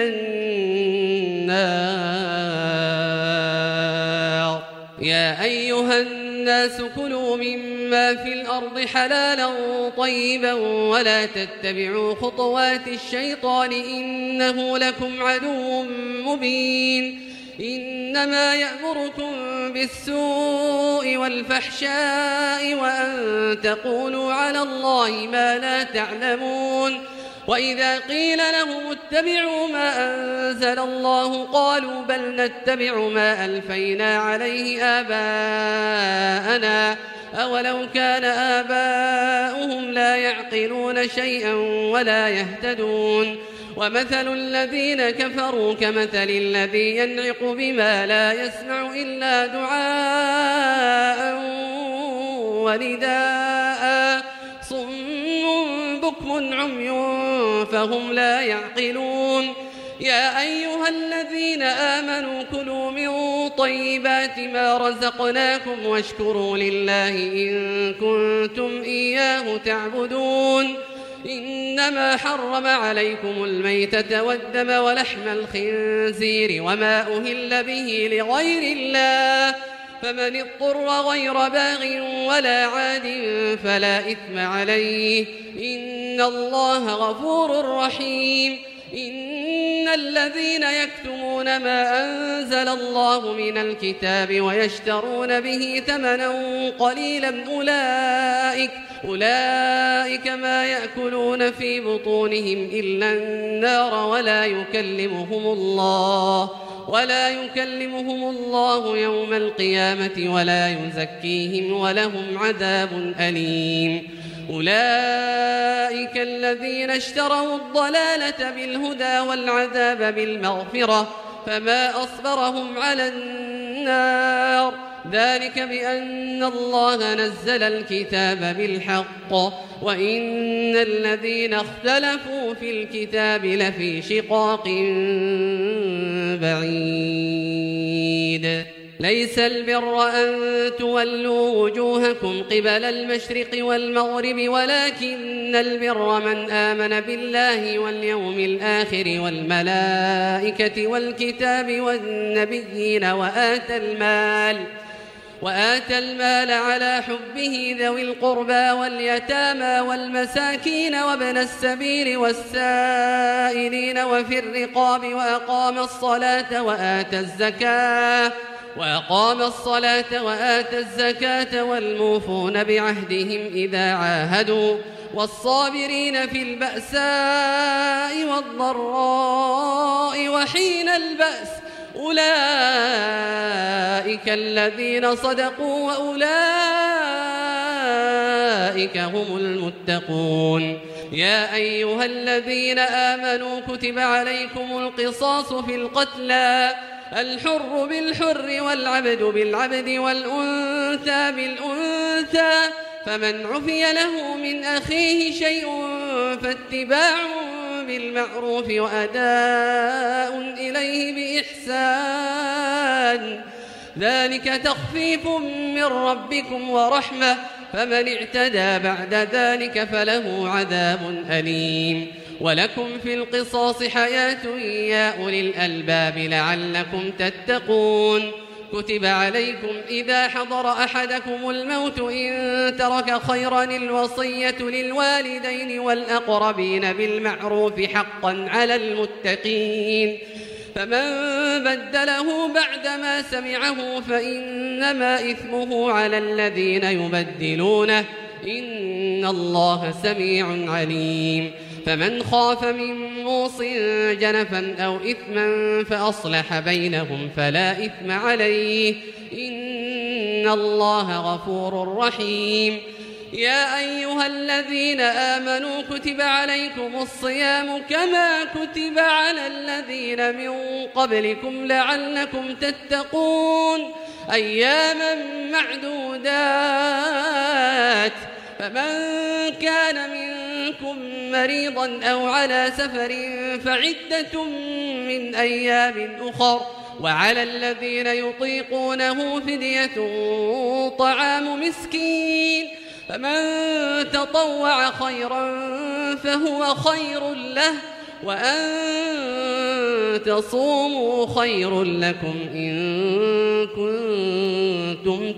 النار يا أيها الناس كلوا مما في الأرض حلالا طيبا ولا تتبعوا خطوات الشيطان إنه لكم عدو مبين إنما يأمركم بالسوء والفحشاء وأن تقولوا على الله ما لا تعلمون وإذا قيل لهم اتبعوا ما أنزل الله قالوا بل نتبع ما ألفينا عليه آباءنا أولو كان آباؤهم لا يعقلون شيئا ولا يهتدون ومثل الذين كفروا كمثل الذي ينعق بما لا يسمع إلا دعاء ونداء صم بكم عمي فهم لا يعقلون. يا أيها الذين آمنوا كلوا من طيبات ما رزقناكم واشكروا لله إن كنتم إياه تعبدون. إنما حرم عليكم الميتة والدم ولحم الخنزير وما أهل به لغير الله، فمن اضطر غير باغ ولا عاد فلا إثم عليه، إن الله غفور رحيم. إن الذين يكتمون ما أنزل الله من الكتاب ويشترون به ثمنا قليلا أولئك ما يأكلون في بطونهم إلا النار ولا يكلمهم الله يوم القيامة ولا يزكيهم ولهم عذاب أليم. أولئك الذين اشتروا الضلالة بالهدى والعذاب بالمغفرة فما أصبرهم على النار، ذلك بأن الله نزل الكتاب بالحق وإن الذين اختلفوا في الكتاب لفي شقاق بعيد. ليس البر أن تولوا وجوهكم قبل المشرق والمغرب ولكن البر من آمن بالله واليوم الآخر والملائكة والكتاب والنبيين وآتى المال على حبه ذوي القربى واليتامى والمساكين وابن السبيل والسائلين وفي الرقاب وأقام الصلاة وآتى الزكاة والموفون بعهدهم إذا عاهدوا والصابرين في البأساء والضراء وحين البأس، أولئك الذين صدقوا وأولئك هم المتقون. يا أيها الذين آمنوا كتب عليكم القصاص في القتلى، الحر بالحر والعبد بالعبد والأنثى بالأنثى، فمن عفي له من أخيه شيء فاتباع بالمعروف وأداء إليه بإحسان، ذلك تخفيف من ربكم ورحمة، فمن اعتدى بعد ذلك فله عذاب أليم. ولكم في القصاص حياة يا أولي الألباب لعلكم تتقون. كتب عليكم إذا حضر أحدكم الموت إن ترك خيرا الوصية للوالدين والأقربين بالمعروف حقا على المتقين، فمن بدله بعدما سمعه فإنما إثمه على الذين يبدلونه، إن الله سميع عليم. فمن خاف من موص جنفا أو إثما فأصلح بينهم فلا إثم عليه، إن الله غفور رحيم. يا أيها الذين آمنوا كتب عليكم الصيام كما كتب على الذين من قبلكم لعلكم تتقون، أياما معدودات، فمن كان منكم مريضا أو على سفر فعدة من أيام أخر، وعلى الذين يطيقونه فدية طعام مسكين، فمن تطوع خيرا فهو خير له، وأن تصوموا خير لكم إن كنتم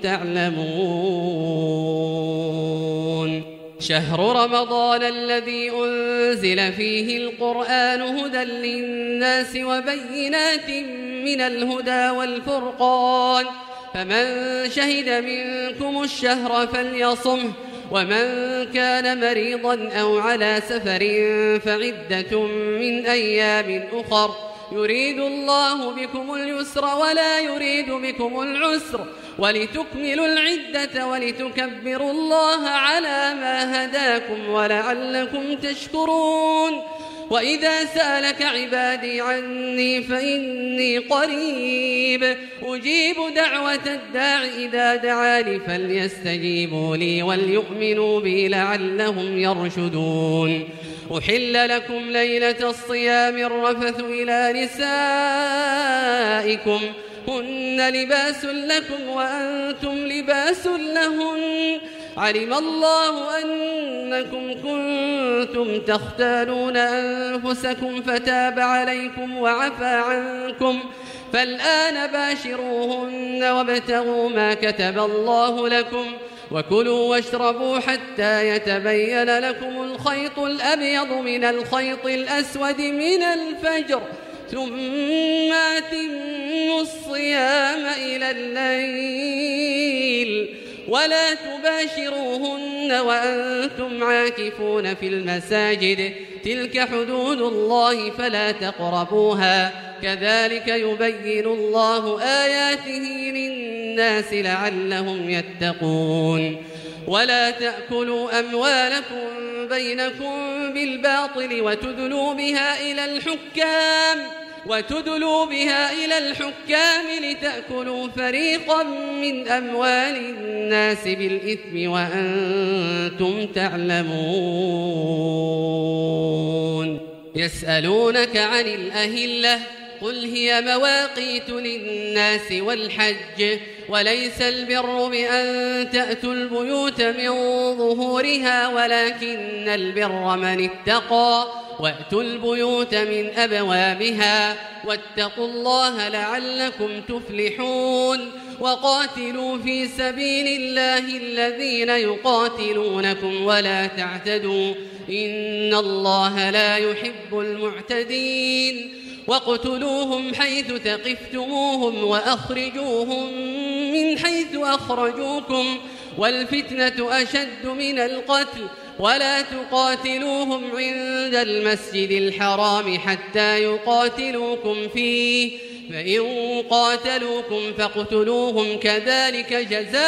تعلمون. شهر رمضان الذي أنزل فيه القرآن هدى للناس وبينات من الهدى والفرقان، فمن شهد منكم الشهر فليصمه، ومن كان مريضا أو على سفر فعدة من أيام أخر، يريد الله بكم اليسر ولا يريد بكم العسر، ولتكملوا العدة ولتكبروا الله على ما هداكم ولعلكم تشكرون. وإذا سألك عبادي عني فإني قريب أجيب دعوة الداع إذا دعاني فليستجيبوا لي وليؤمنوا بي لعلهم يرشدون. أحل لكم ليلة الصيام الرفث إلى نسائكم هن لباس لكم وأنتم لباس لهن علم الله أنكم كنتم تختانون أنفسكم فتاب عليكم وعفى عنكم فالآن باشروهن وابتغوا ما كتب الله لكم وكلوا واشربوا حتى يتبين لكم الخيط الأبيض من الخيط الأسود من الفجر ثم أتموا الصيام إلى الليل ولا تباشروهن وأنتم عاكفون في المساجد تلك حدود الله فلا تقربوها كذلك يبين الله آياته للناس لعلهم يتقون ولا تأكلوا أموالكم بينكم بالباطل وتدلوا بها إلى الحكام لتأكلوا فريقا من أموال الناس بالإثم وأنتم تعلمون يسألونك عن الأهلة قل هي مواقيت للناس والحج وليس البر بأن تأتوا البيوت من ظهورها ولكن البر من اتقى وأتوا البيوت من أبوابها واتقوا الله لعلكم تفلحون وقاتلوا في سبيل الله الذين يقاتلونكم ولا تعتدوا إن الله لا يحب المعتدين واقتلوهم حيث ثقفتموهم وأخرجوهم من حيث أخرجوكم والفتنة أشد من القتل ولا تقاتلوهم عند المسجد الحرام حتى يقاتلوكم فيه فإن قاتلوكم فاقتلوهم كذلك جزاء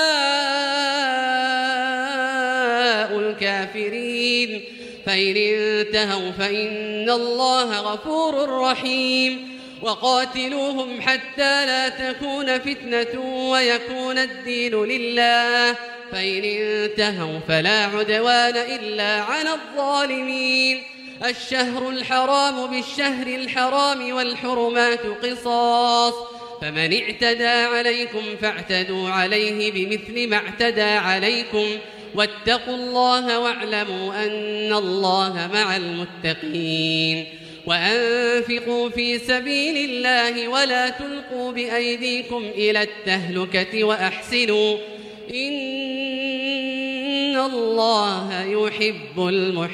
الكافرين فإن انتهوا فإن الله غفور رحيم وقاتلوهم حتى لا تكون فتنة ويكون الدين لله فإن انتهوا فلا عدوان إلا على الظالمين الشهر الحرام بالشهر الحرام والحرمات قصاص فمن اعتدى عليكم فاعتدوا عليه بمثل ما اعتدى عليكم واتقوا الله واعلموا أن الله مع المتقين وأنفقوا في سبيل الله ولا تلقوا بأيديكم إلى التهلكة وأحسنوا إن الله يحب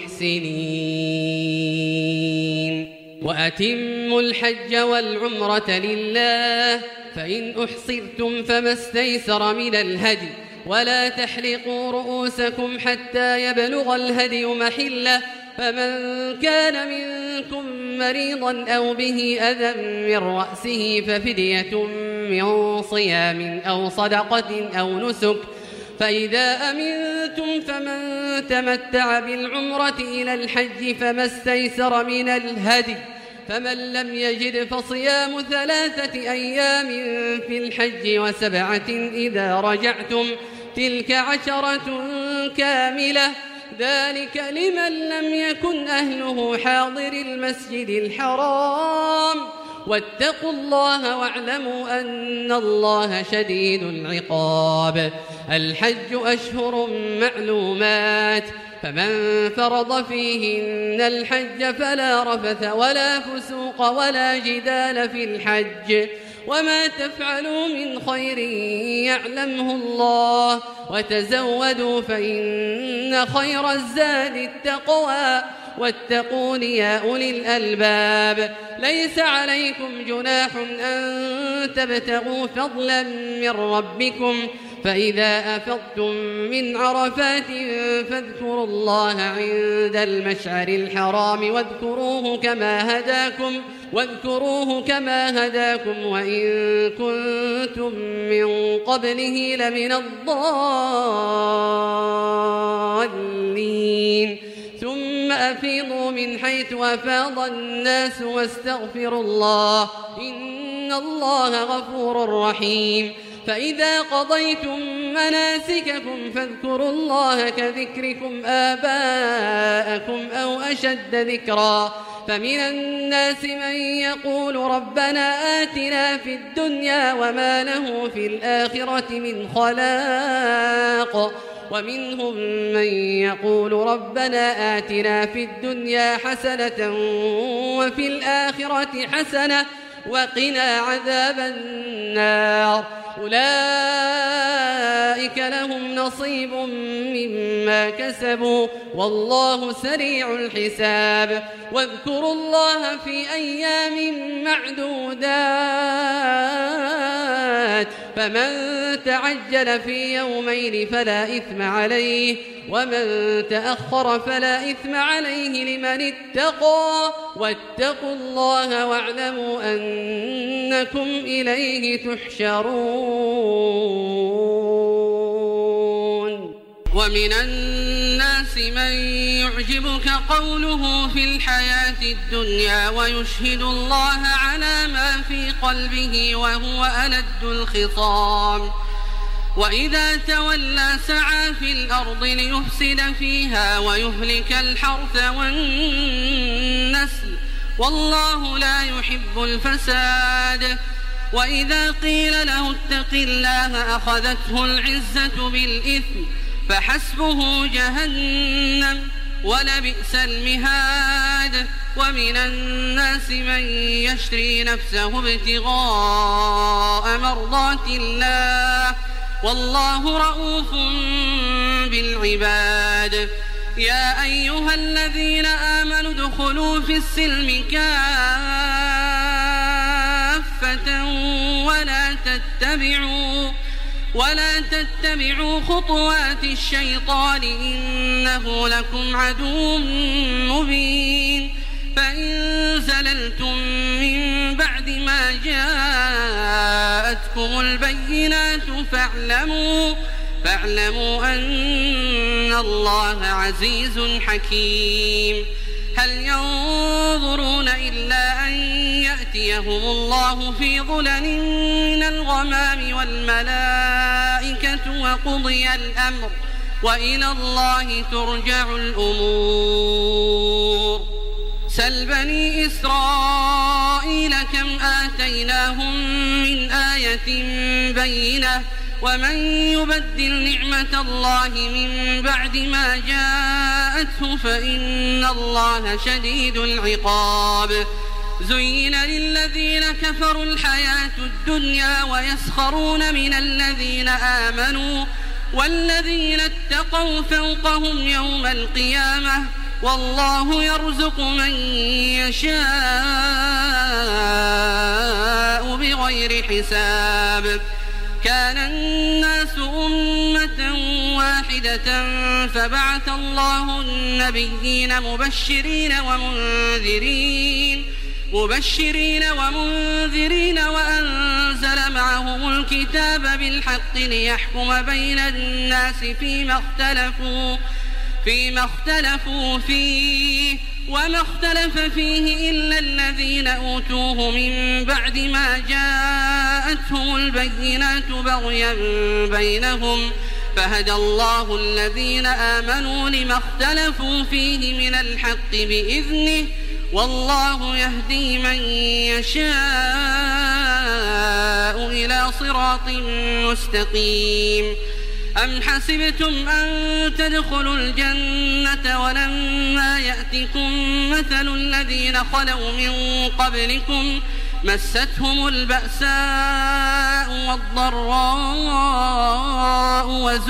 المحسنين وأتموا الحج والعمرة لله فإن أحصرتم فما استيسر من الهدي ولا تحلقوا رؤوسكم حتى يبلغ الهدي محله فمن كان منكم مريضا أو به أذى من رأسه ففدية من صيام أو صدقة أو نسك فإذا أمنتم فمن تمتع بالعمرة إلى الحج فما استيسر من الهدي فمن لم يجد فصيام 3 أيام في الحج و7 إذا رجعتم تلك 10 كاملة ذلك لمن لم يكن أهله حاضر المسجد الحرام واتقوا الله واعلموا أن الله شديد العقاب الحج أشهر معلومات فمن فرض فيهن الحج فلا رفث ولا فسوق ولا جدال في الحج وما تفعلوا من خير يعلمه الله وتزودوا فإن خير الزاد التقوى واتقون يا أولي الألباب ليس عليكم جناح أن تبتغوا فضلا من ربكم فإذا أفضتم من عرفات فاذكروا الله عند المشعر الحرام واذكروه كما هداكم وإن كنتم من قبله لمن الضالين ثم أفيضوا من حيث أفاض الناس واستغفروا الله إن الله غفور رحيم فإذا قضيتم مناسككم فاذكروا الله كذكركم آباءكم أو أشد ذكرا فمن الناس من يقول ربنا آتنا في الدنيا وما له في الآخرة من خلاق ومنهم من يقول ربنا آتنا في الدنيا حسنة وفي الآخرة حسنة وقنا عذاب النار أولئك لهم نصيب مما كسبوا والله سريع الحساب واذكروا الله في أيام معدودات فمن تعجل في يومين فلا إثم عليه ومن تأخر فلا إثم عليه لمن اتقى واتقوا الله واعلموا أنكم إليه تحشرون ومن الناس من يعجبك قوله في الحياة الدنيا ويشهد الله على ما في قلبه وهو ألد الخصام وإذا تولى سعى في الأرض ليفسد فيها ويهلك الحرث والنسل والله لا يحب الفساد وإذا قيل له اتق الله أخذته العزة بالإثم فحسبه جهنم ولبئس المهاد ومن الناس من يشري نفسه ابتغاء مرضات الله والله رؤوف بالعباد يا أيها الذين آمنوا ادخلوا في السلم كافة ولا تتبعوا خطوات الشيطان إنه لكم عدو مبين فإن زللتم من بعد ما جاءتكم البينات فاعلموا أن الله عزيز حكيم هل ينظرون إلا أن يأتيهم الله في ظلل من الغمام والملائكة وقضي الأمر وإلى الله ترجع الأمور سل بني إسرائيل كم آتيناهم من آية بينة ومن يبدل نعمة الله من بعد ما جاءته فإن الله شديد العقاب زين للذين كفروا الحياة الدنيا ويسخرون من الذين آمنوا والذين اتقوا فوقهم يوم القيامة والله يرزق من يشاء بغير حساب كان الناس أمة واحدة فبعث الله النبيين مبشرين ومنذرين وأنزل معهم الكتاب بالحق ليحكم بين الناس فيما اختلفوا فيه وما اختلف فيه إلا الذين أوتوه من بعد ما جاءتهم البينات بغيا بينهم فهدى الله الذين آمنوا لما اختلفوا فيه من الحق بإذنه والله يهدي من يشاء إلى صراط مستقيم أم حسبتم أن تدخلوا الجنة ولما يأتكم مثل الذين خلوا من قبلكم مستهم البأساء والضراء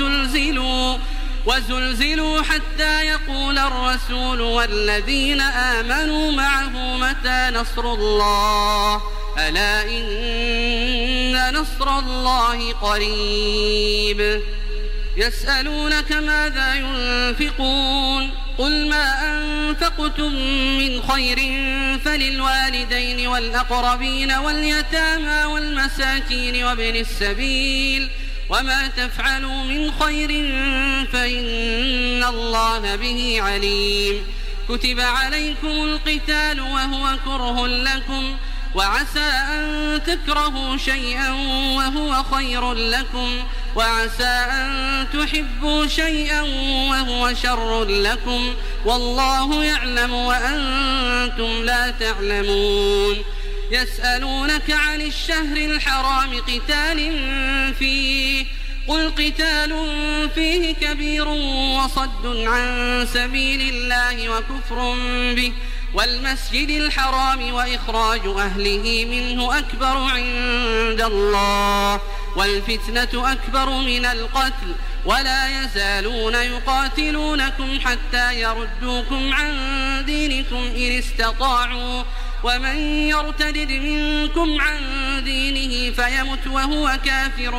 وزلزلوا حتى يقول الرسول والذين آمنوا معه متى نصر الله ألا إن نصر الله قريب يسألونك ماذا ينفقون قل ما أنفقتم من خير فللوالدين والأقربين واليتامى والمساكين وابن السبيل وما تفعلوا من خير فإن الله به عليم كتب عليكم القتال وهو كره لكم وعسى أن تكرهوا شيئا وهو خير لكم، وعسى أن تحبوا شيئا وهو شر لكم، والله يعلم وأنتم لا تعلمون. يسألونك عن الشهر الحرام قتال فيه، قل قتال فيه كبير وصد عن سبيل الله وكفر به والمسجد الحرام وإخراج أهله منه أكبر عند الله والفتنة أكبر من القتل، ولا يزالون يقاتلونكم حتى يردوكم عن دينكم إن استطاعوا، ومن يرتدد منكم عن دينه فيمت وهو كافر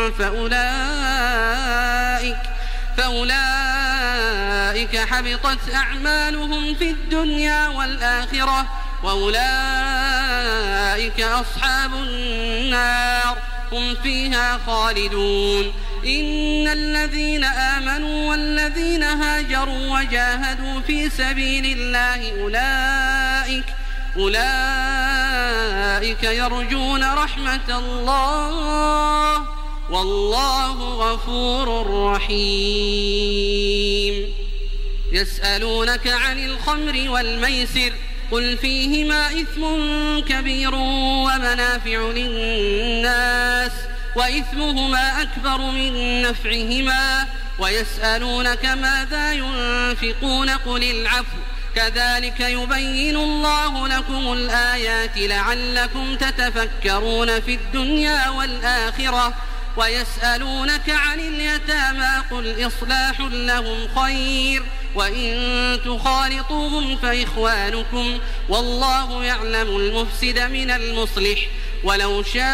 فأولئك حبطت أعمالهم في الدنيا والآخرة وأولئك أصحاب النار هم فيها خالدون. إن الذين آمنوا والذين هاجروا وجاهدوا في سبيل الله أولئك يرجون رحمة الله والله غفور رحيم. يسألونك عن الخمر والميسر، قل فيهما إثم كبير ومنافع للناس وإثمهما أكبر من نفعهما، ويسألونك ماذا ينفقون قل العفو، كذلك يبين الله لكم الآيات لعلكم تتفكرون في الدنيا والآخرة. ويسألونك عن اليتامى قل إصلاح لهم خير، وإن تخالطوهم فإخوانكم، والله يعلم المفسد من المصلح، ولو شاء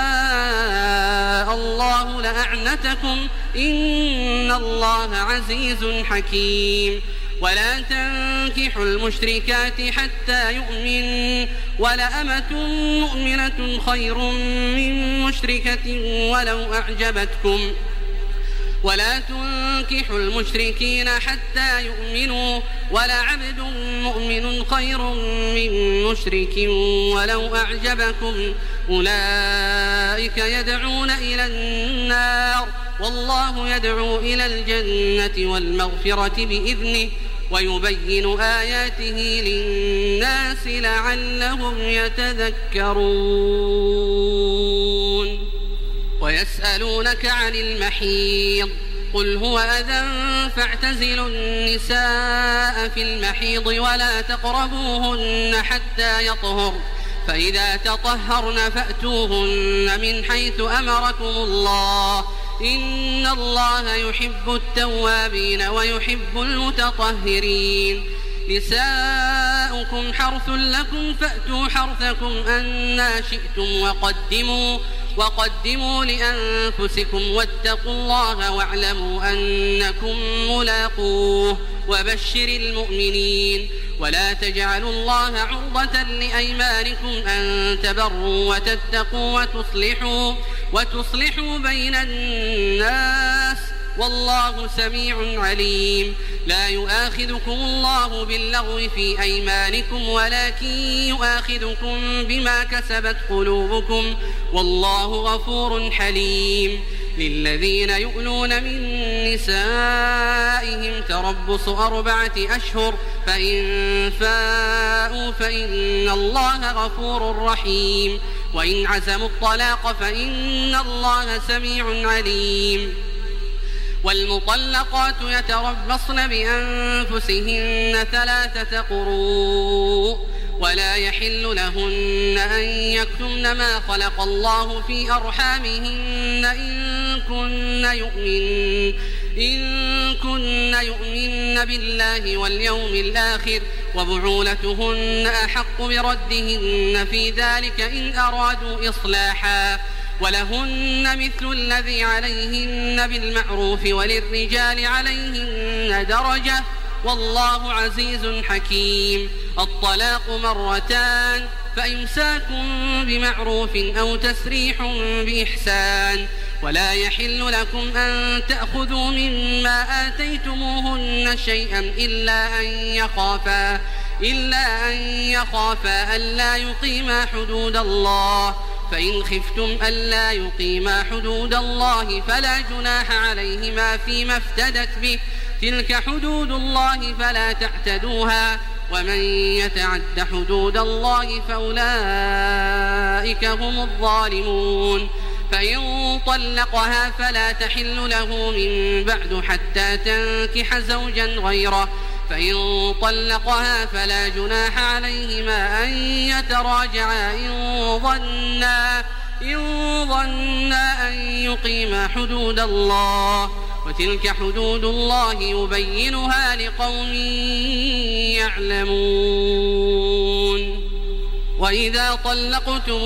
الله لأعنتكم إن الله عزيز حكيم. ولا تنكحوا المشركات حتى يؤمن، ولأمة مؤمنة خير من مشركة ولو أعجبتكم. ولا تنكحوا المشركين حتى يؤمنوا، ولعبد مؤمن خير من مشرك ولو أعجبكم، أولئك يدعون إلى النار والله يدعو إلى الجنة والمغفرة بإذنه، ويبين آياته للناس لعلهم يتذكرون. ويسألونك عن المحيض، قل هو أذى فاعتزلوا النساء في المحيض ولا تقربوهن حتى يطهر، فإذا تطهرن فأتوهن من حيث أمركم الله، إن الله يحب التوابين ويحب المتطهرين. نساؤكم حرث لكم فأتوا حرثكم أنى شئتم وقدموا لأنفسكم واتقوا الله واعلموا أنكم ملاقوه وبشر المؤمنين. ولا تجعلوا الله عرضة لأيمانكم أن تبروا وتتقوا وتصلحوا بين الناس والله سميع عليم. لا يؤاخذكم الله باللغو في أيمانكم ولكن يؤاخذكم بما كسبت قلوبكم والله غفور حليم. للذين يؤلون من نسائهم تربص 4 أشهر، فإن فاءوا فإن الله غفور رحيم، وإن عزموا الطلاق فإن الله سميع عليم. والمطلقات يتربصن بأنفسهن 3 قروء، ولا يحل لهن أن يكتمن ما خلق الله في أرحامهن إن كن يؤمن بالله واليوم الآخر، وبعولتهن أحق بردهن في ذلك إن أرادوا إصلاحا، ولهن مثل الذي عليهن بالمعروف وللرجال عليهن درجة والله عزيز حكيم. الطلاق 2، فإمساك بمعروف أو تسريح بإحسان. ولا يحل لكم أن تأخذوا مما آتيتموهن شيئا إلا أن يخافا ألا يقيما حدود الله، فإن خفتم ألا يقيما حدود الله فلا جناح عليهما فيما افتدت به، تلك حدود الله فلا تعتدوها، ومن يتعد حدود الله فأولئك هم الظالمون. فإن طلقها فلا تحل له من بعد حتى تنكح زوجا غيره، فإن طلقها فلا جناح عليهما أن يتراجعا إن ظنا أن يقيما حدود الله، وتلك حدود الله يبينها لقوم يعلمون. وإذا طلقتم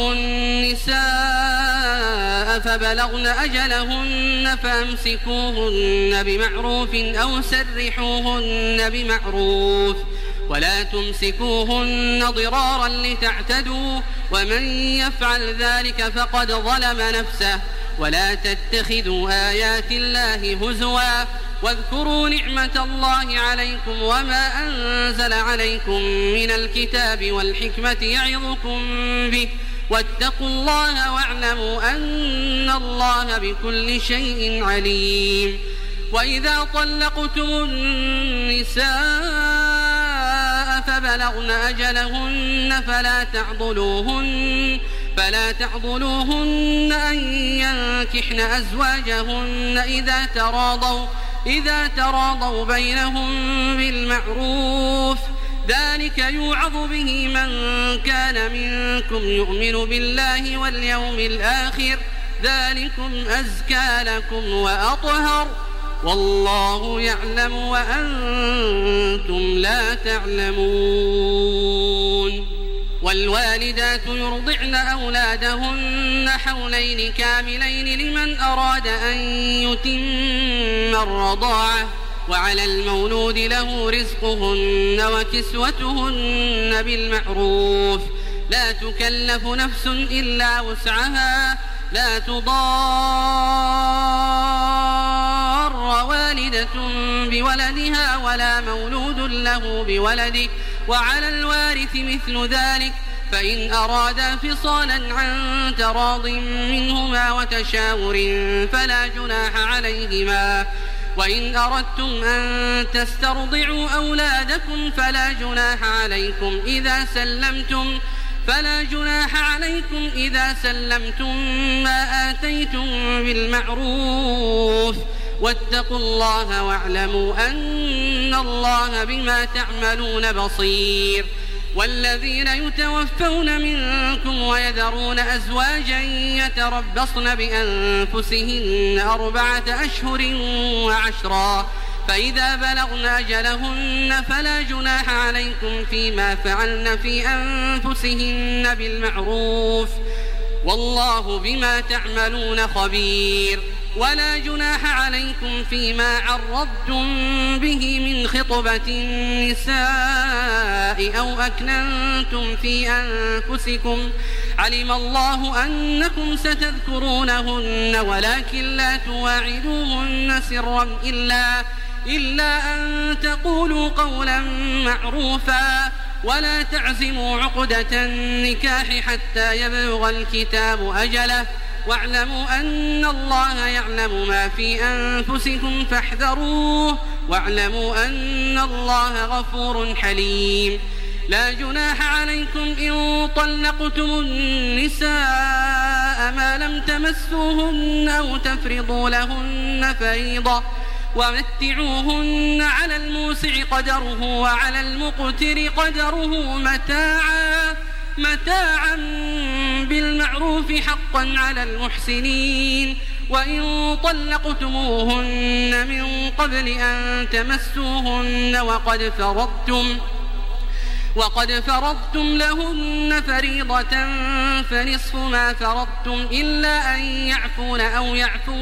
النساء فبلغن أجلهن فأمسكوهن بمعروف أو سرحوهن بمعروف، ولا تمسكوهن ضرارا لتعتدوا، ومن يفعل ذلك فقد ظلم نفسه. ولا تتخذوا آيات الله هزوا، واذكروا نعمة الله عليكم وما أنزل عليكم من الكتاب والحكمة يعظكم به، واتقوا الله واعلموا أن الله بكل شيء عليم. وإذا طلقتم النساء فبلغن أجلهن فلا تعضلوهن أن ينكحن أزواجهن إذا تراضوا بينهم بالمعروف، ذلك يوعظ به من كان منكم يؤمن بالله واليوم الآخر، ذلكم أزكى لكم وأطهر، والله يعلم وأنتم لا تعلمون. والوالدات يرضعن أولادهن حولين كاملين لمن أراد أن يتم الرضاعة، وعلى المولود له رزقهن وكسوتهن بالمعروف، لا تكلف نفس إلا وسعها، لا تضار والدة بولدها ولا مولود له بولده، وعلى الوارث مثل ذلك، فإن أرادا فصالا عن تراض منهما وتشاور فلا جناح عليهما. وإن أردتم أن تسترضعوا أولادكم فلا جناح عليكم إذا سلمتم ما آتيتم بالمعروف، واتقوا الله واعلموا أن الله بما تعملون بصير. والذين يتوفون منكم ويذرون أزواجا يتربصن بأنفسهن 4 أشهر و10، فإذا بلغن أجلهن فلا جناح عليكم فيما فعلن في أنفسهن بالمعروف، والله بما تعملون خبير. ولا جناح عليكم فيما عرضتم به من خطبة النساء أو أكننتم في أنفسكم، علم الله أنكم ستذكرونهن ولكن لا تواعدوهن سرا إلا أن تقولوا قولا معروفا، ولا تعزموا عقدة النكاح حتى يبلغ الكتاب أجله، واعلموا أن الله يعلم ما في أنفسكم فاحذروه، واعلموا أن الله غفور حليم. لا جناح عليكم إن طلقتم النساء ما لم تمسوهن أو تفرضوا لهن فريضة، ومتعوهن على الموسع قدره وعلى المقتر قدره متاعا بالمعروف حقا على المحسنين. وإن طلقتموهن من قبل أن تمسوهن وقد فرضتم لهن فريضة فنصف ما فرضتم إلا أن يعفون أو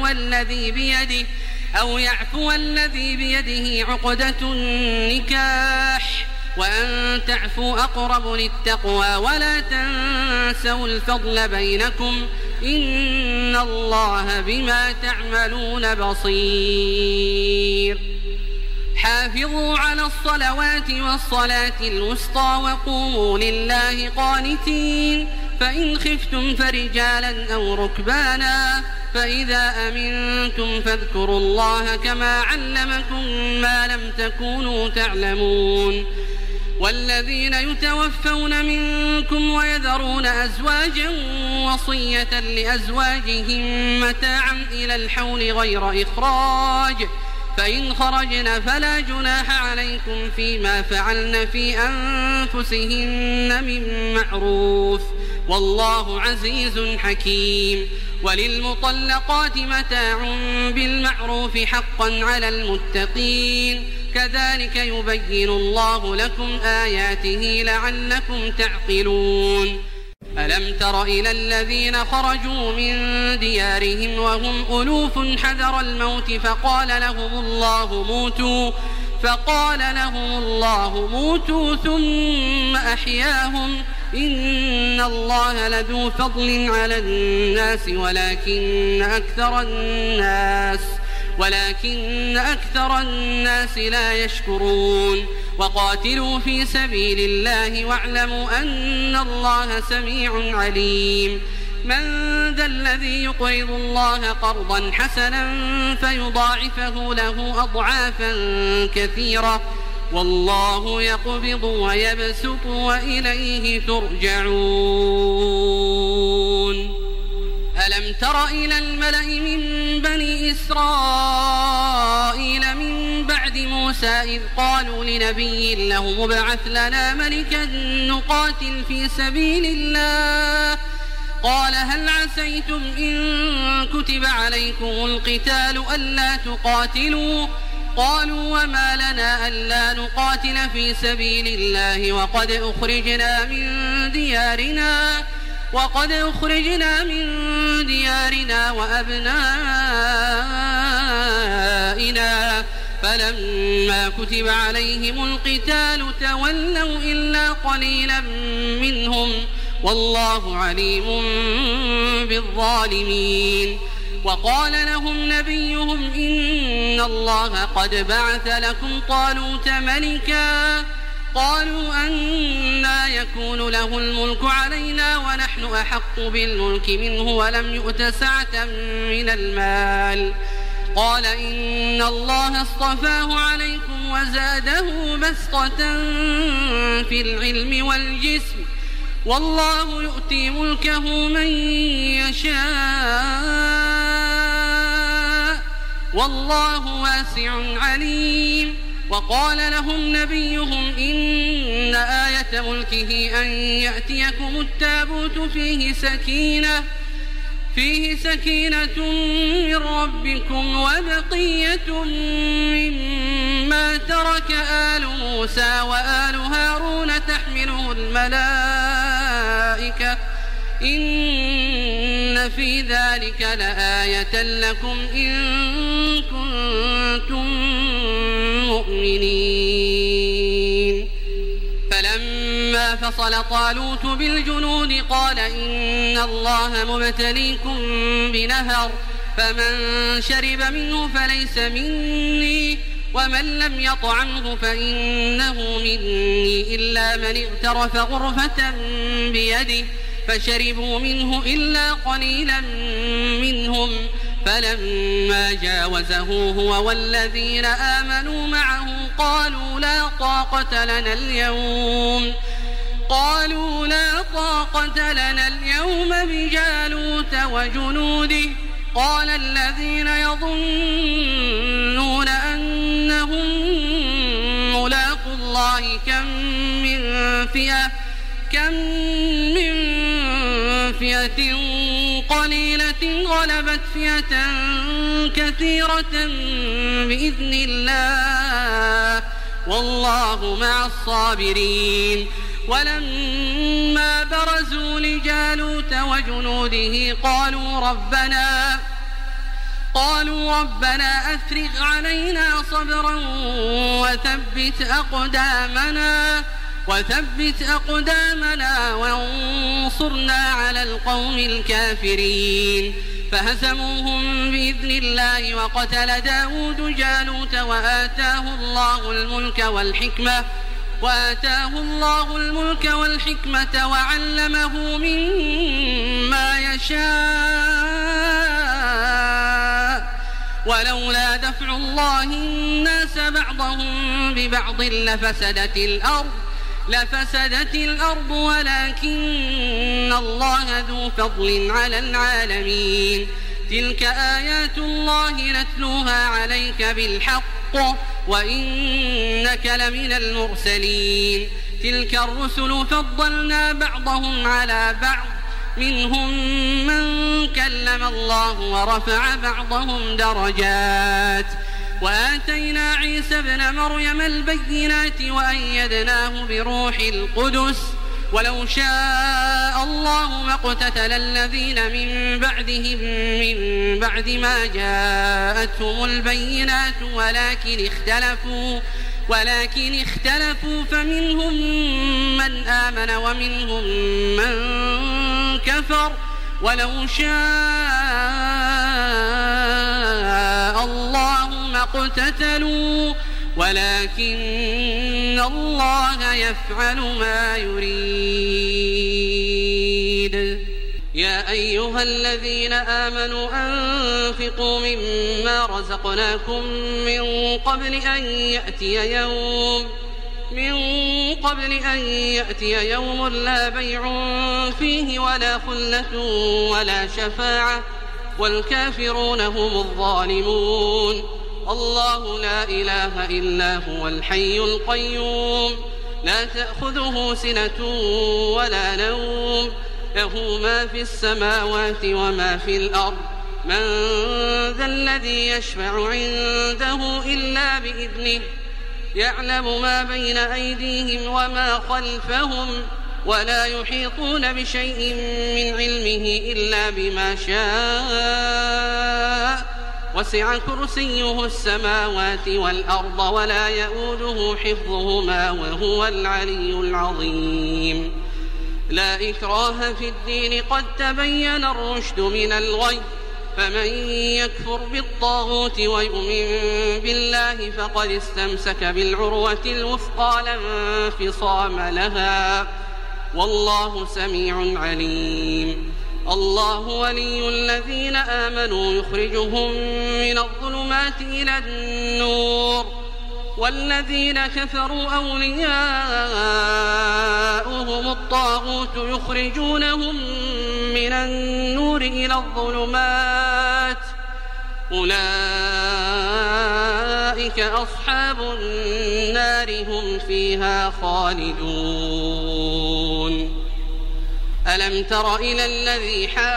يعفو الذي بيده عقدة النكاح، وأن تعفوا أقرب للتقوى، ولا تنسوا الفضل بينكم، إن الله بما تعملون بصير. حافظوا على الصلوات والصلاة الوسطى وقوموا لله قانتين فإن خفتم فرجالا أو ركبانا فإذا أمنتم فاذكروا الله كما علمكم ما لم تكونوا تعلمون والذين يتوفون منكم ويذرون أزواجا وصية لأزواجهم متاعا إلى الحول غير إخراج فإن خرجن فلا جناح عليكم فيما فعلن في أنفسهن من معروف والله عزيز حكيم وللمطلقات متاع بالمعروف حقا على المتقين كذلك يبين الله لكم آياته لعلكم تعقلون ألم تر إلى الذين خرجوا من ديارهم وهم ألوف حذر الموت فقال لهم الله موتوا ثم أحياهم إن الله لذو فضل على الناس ولكن أكثر الناس لا يشكرون وقاتلوا في سبيل الله واعلموا أن الله سميع عليم من ذا الذي يقرض الله قرضا حسنا فيضاعفه له أضعافا كثيرة والله يقبض ويبسط وإليه ترجعون ألم تر إلى الملأ من بني إسرائيل من بعد موسى إذ قالوا لنبي له ابعث لنا ملكا نقاتل في سبيل الله قال هل عسيتم إن كتب عليكم القتال ألا تقاتلوا قالوا وما لنا ألا نقاتل في سبيل الله وقد أخرجنا من ديارنا وأبنائنا فلما كتب عليهم القتال تولوا إلا قليلا منهم والله عليم بالظالمين وقال لهم نبيهم إن الله قد بعث لكم طالوت ملكا قالوا أنى يكون له الملك علينا ونحن أحق بالملك منه ولم يؤت سعة من المال قال إن الله اصطفاه عليكم وزاده بسطة في العلم والجسم والله يؤتي ملكه من يشاء والله واسع عليم وقال لهم نبيهم إن آية ملكه أن يأتيكم التابوت فيه سكينة من ربكم وبقية مما ترك آل موسى وآل هارون تحمله الملائكة إن في ذلك لآية لكم إن كنتم مؤمنين فلما فصل طالوت بالجنود قال إن الله مبتليكم بنهر فمن شرب منه فليس مني ومن لم يطعمه فإنه مني إلا من اغترف غرفة بيده فشربوا منه إلا قليلا منهم فلما جاوزه هو والذين آمنوا معه قالوا لا طاقة لنا اليوم بجالوت وجنوده قال الذين يظنون أنهم ملاقو الله كم من فئة قليلة غلبت فئة كثيرة بإذن الله والله مع الصابرين ولما برزوا لجالوت وجنوده قالوا ربنا أفرغ علينا صبرا وثبت أقدامنا وانصرنا على القوم الكافرين فهزموهم بإذن الله وقتل داود جالوت وآتاه الله الملك والحكمة وعلمه مما يشاء ولولا دفع الله الناس بعضهم ببعض لفسدت الأرض ولكن الله ذو فضل على العالمين. تلك آيات الله نتلوها عليك بالحق وإنك لمن المرسلين. تلك الرسل فضلنا بعضهم على بعض منهم من كلم الله ورفع بعضهم درجات وآتينا عيسى ابن مريم البينات وأيدناه بروح القدس ولو شاء الله ما اقتتل الذين من بعدهم من بعد ما جاءتهم البينات ولكن اختلفوا فمنهم من آمن ومنهم من كفر ولو شاء الله ما اقتتلوا ولكن الله يفعل ما يريد. يا أيها الذين آمنوا أنفقوا مما رزقناكم من قبل أن يأتي يوم لا بيع فيه ولا خلة ولا شفاعة والكافرون هم الظالمون. الله لا إله إلا هو الحي القيوم لا تأخذه سنة ولا نوم له ما في السماوات وما في الأرض من ذا الذي يشفع عنده إلا بإذنه يعلم ما بين أيديهم وما خلفهم ولا يحيطون بشيء من علمه إلا بما شاء وسع كرسيه السماوات والأرض ولا يؤوده حفظهما وهو العلي العظيم. لا إكراه في الدين قد تبين الرشد من الغي فمن يكفر بالطاغوت ويؤمن بالله فقد استمسك بالعروة الوثقى لا انفصام لها والله سميع عليم. الله ولي الذين آمنوا يخرجهم من الظلمات إلى النور والذين كفروا أولياؤهم الطاغوت يخرجونهم من النور إلى الظلمات أولئك أصحاب النار هم فيها خالدون. ألم تر إلى الذي حاج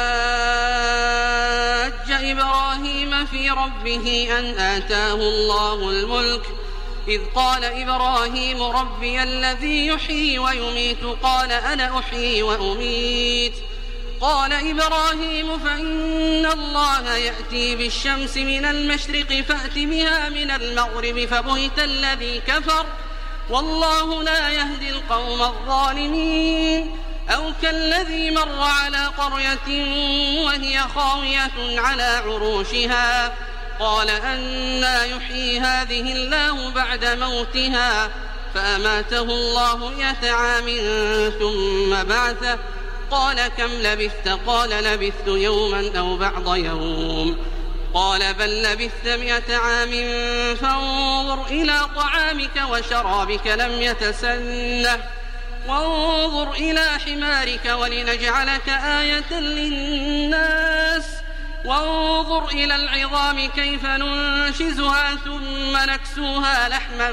إبراهيم في ربه أن آتاه الله الملك إذ قال إبراهيم ربي الذي يحيي ويميت قال أنا أحيي وأميت قال إبراهيم فإن الله يأتي بالشمس من المشرق فأت بها من المغرب فبهت الذي كفر والله لا يهدي القوم الظالمين. أو كالذي مر على قرية وهي خاوية على عروشها قال أنى يحيي هذه الله بعد موتها فأماته الله 100 عام ثم بعثه قال كم لبثت قال لبثت يوما أو بعض يوم قال بل لبثت 100 عام فانظر إلى طعامك وشرابك لم يتسنه وانظر إلى حمارك ولنجعلك آية للناس وانظر إلى العظام كيف ننشزها ثم نكسوها لحما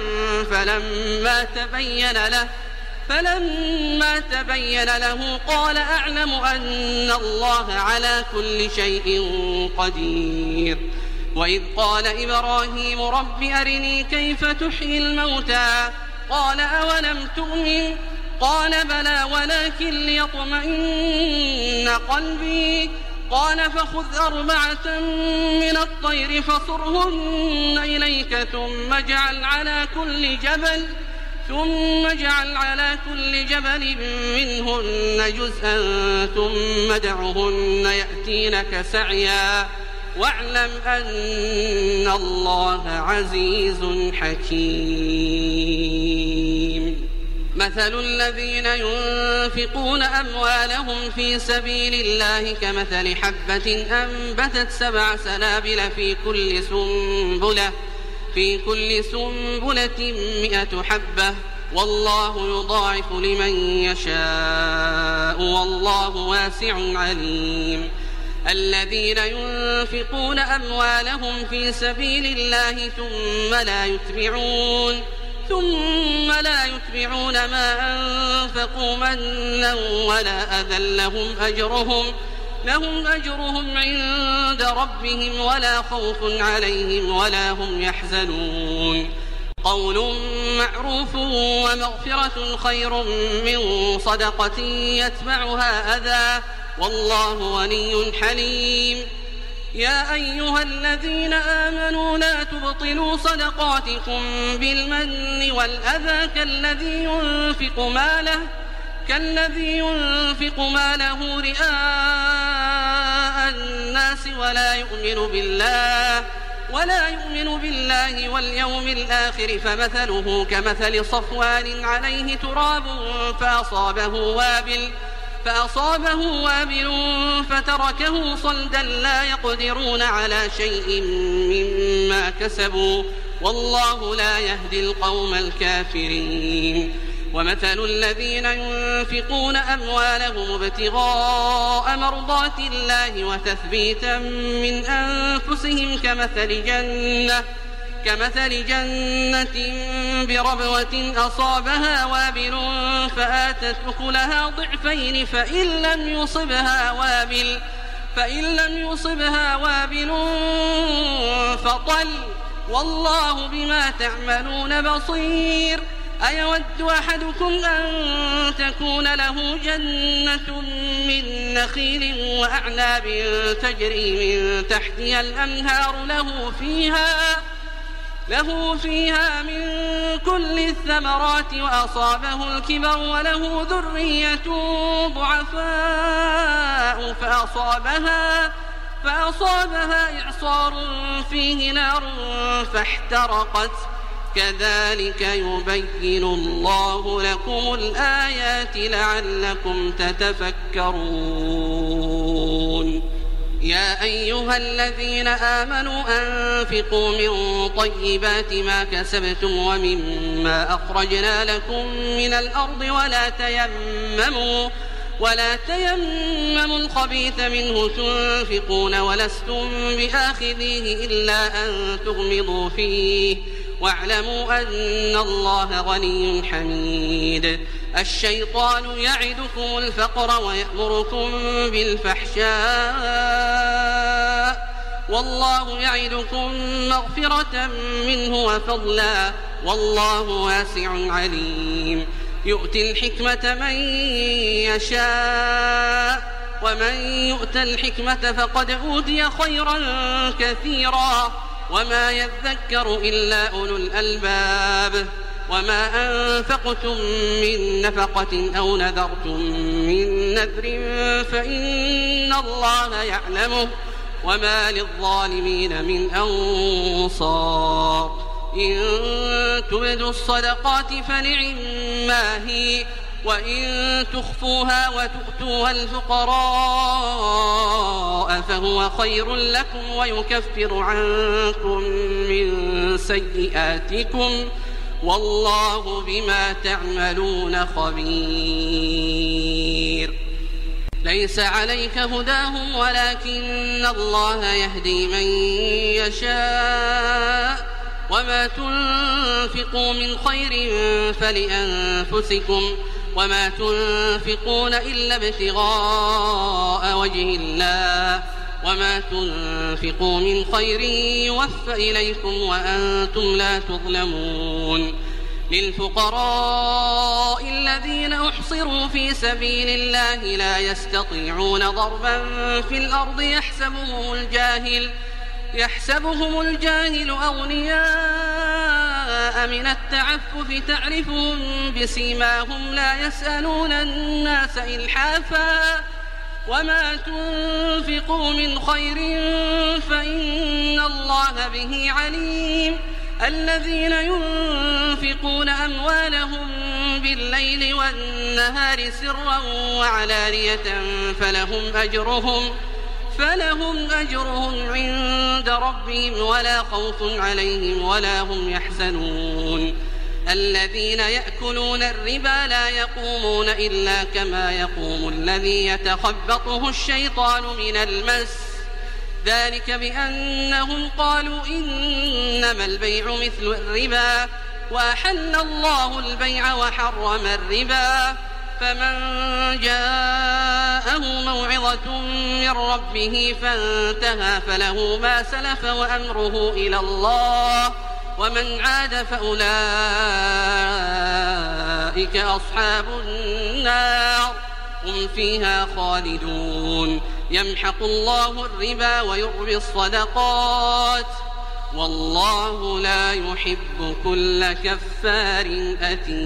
فلما تبين له قال أعلم أن الله على كل شيء قدير. وإذ قال إبراهيم رب أرني كيف تحيي الموتى قال أولم تؤمن قال بلى ولكن ليطمئن قلبي قال فخذ 4 من الطير فصرهن إليك ثم اجعل على كل جبل ثم اجعل على كل جبل منهن جزءا ثم ادعهن يأتينك سعيا واعلم أن الله عزيز حكيم. مثل الذين ينفقون أموالهم في سبيل الله كمثل حبة أنبتت 7 سنابل في كل سنبلة 100 حبة والله يضاعف لمن يشاء والله واسع عليم. الذين ينفقون أموالهم في سبيل الله ثم لا يتبعون ما أنفقوا منا ولا أذى لهم أجرهم عند ربهم ولا خوف عليهم ولا هم يحزنون. قول معروف ومغفرة خير من صدقة يتبعها أذى والله غني حليم. يا أيها الذين آمنوا لا تبطلوا صدقاتكم بالمن والأذى كالذي ينفق ماله رئاء الناس ولا يؤمن بالله واليوم الآخر فمثله كمثل صفوان عليه تراب فأصابه وابل فتركه صلدا لا يقدرون على شيء مما كسبوا والله لا يهدي القوم الكافرين. ومثل الذين ينفقون أموالهم ابتغاء مرضات الله وتثبيتا من أنفسهم كمثل جنة بربوة أصابها وابل فآتت أكلها ضعفين فإن لم يصبها وابل فطل والله بما تعملون بصير. أيود أحدكم أن تكون له جنة من نخيل وأعناب تجري من تحتها الأنهار له فيها من كل الثمرات وأصابه الكبر وله ذرية ضعفاء فأصابها إعصار فيه نار فاحترقت كذلك يبين الله لكم الآيات لعلكم تتفكرون. يا أيها الذين آمنوا أنفقوا من طيبات ما كسبتم ومما أخرجنا لكم من الأرض ولا تيمموا الخبيث منه تنفقون ولستم بآخذيه إلا أن تغمضوا فيه واعلموا أن الله غني حميد. الشيطان يعدكم الفقر ويأمركم بالفحشاء والله يعدكم مغفرة منه وفضلا والله واسع عليم. يؤتي الحكمة من يشاء ومن يؤت الحكمة فقد أوتي خيرا كثيرا وما يذكر إلا أولو الألباب. وما أنفقتم من نفقة أو نذرتم من نذر فإن الله يعلمه وما للظالمين من أنصار. إن تبدوا الصدقات فنعما هي وإن تخفوها وتؤتوها الفقراء فهو خير لكم ويكفر عنكم من سيئاتكم والله بما تعملون خبير. ليس عليك هداهم ولكن الله يهدي من يشاء وما تنفقوا من خير فلأنفسكم وما تنفقون إلا ابتغاء وجه الله وما تنفقوا من خير يوفى إليكم وأنتم لا تظلمون. للفقراء الذين أحصروا في سبيل الله لا يستطيعون ضربا في الأرض يحسبهم الجاهل أغنياء جاء من التعفف تعرفهم بسيماهم لا يسألون الناس إلحافا وما تنفقوا من خير فإن الله به عليم الذين ينفقون أموالهم بالليل والنهار سرا وعلانية فلهم أجرهم عند ربهم ولا خوف عليهم ولا هم يحزنون الذين يأكلون الربا لا يقومون إلا كما يقوم الذي يتخبطه الشيطان من المس ذلك بأنهم قالوا إنما البيع مثل الربا وأحل الله البيع وحرم الربا فمن جاءه موعظة من ربه فانتهى فله ما سلف وأمره إلى الله ومن عاد فأولئك أصحاب النار هم فيها خالدون يمحق الله الربا ويربي الصدقات والله لا يحب كل كفار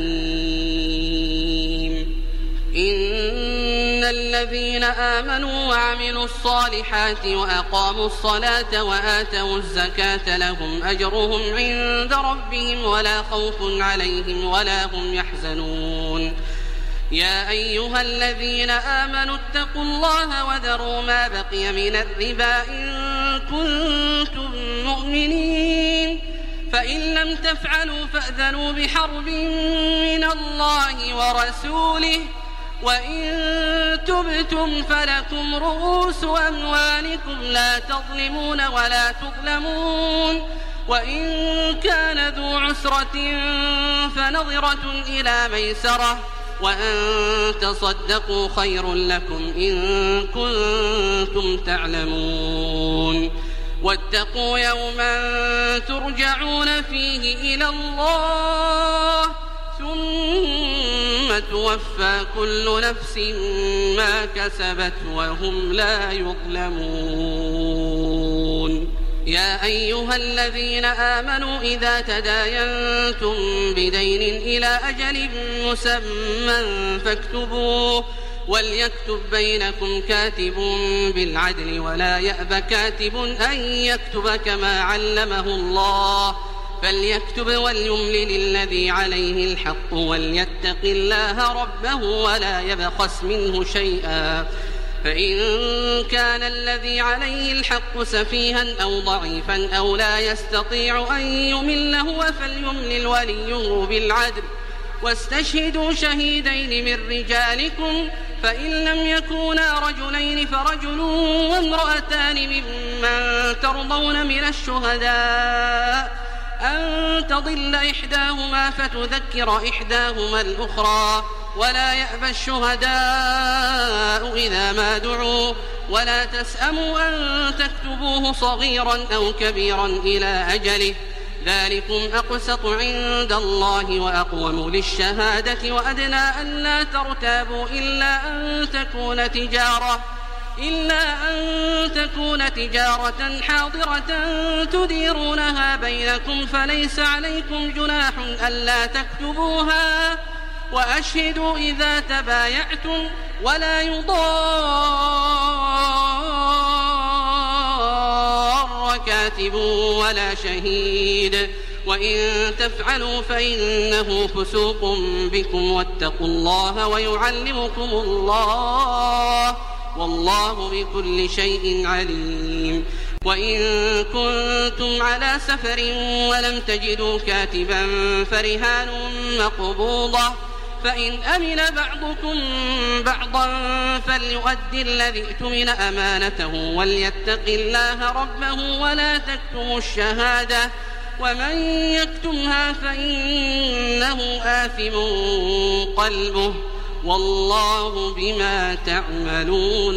أثيم إن الذين آمنوا وعملوا الصالحات وأقاموا الصلاة وآتوا الزكاة لهم أجرهم عند ربهم ولا خوف عليهم ولا هم يحزنون يا أيها الذين آمنوا اتقوا الله وذروا ما بقي من الربا إن كنتم مؤمنين فإن لم تفعلوا فأذنوا بحرب من الله ورسوله وإن تبتم فلكم رؤوس أموالكم لا تظلمون ولا تظلمون وإن كان ذو عسرة فنظرة إلى ميسرة وأن تصدقوا خير لكم إن كنتم تعلمون واتقوا يوما ترجعون فيه إلى الله ثم توفى كل نفس ما كسبت وهم لا يظلمون يا أيها الذين آمنوا إذا تداينتم بدين إلى أجل مسمى فاكتبوه وليكتب بينكم كاتب بالعدل ولا يأب كاتب أن يكتب كما علمه الله فليكتب وليملل الذي عليه الحق وليتق الله ربه ولا يبخس منه شيئا فإن كان الذي عليه الحق سفيها أو ضعيفا أو لا يستطيع أن يمل هو فليملل وليه بالعدل واستشهدوا شهيدين من رجالكم فإن لم يكونا رجلين فرجل وامرأتان ممن ترضون من الشهداء أن تضل إحداهما فتذكر إحداهما الأخرى ولا يأبى الشهداء إذا ما دعوا ولا تسأموا أن تكتبوه صغيرا أو كبيرا إلى أجله ذلكم أقسط عند الله وأقوم للشهادة وأدنى أن لا ترتابوا إلا أن تكون تجارة حاضرة تديرونها بينكم فليس عليكم جناح ألا تكتبوها وأشهدوا إذا تبايعتم ولا يضار كاتب ولا شهيد وإن تفعلوا فإنه فسوق بكم واتقوا الله ويعلمكم الله والله بكل شيء عليم وإن كنتم على سفر ولم تجدوا كاتبا فرهان مقبوضة فإن أمن بعضكم بعضا فليؤدي الذي اؤتمن أمانته وليتق الله ربه ولا تكتموا الشهادة ومن يكتمها فإنه آثم قلبه والله بما تعملون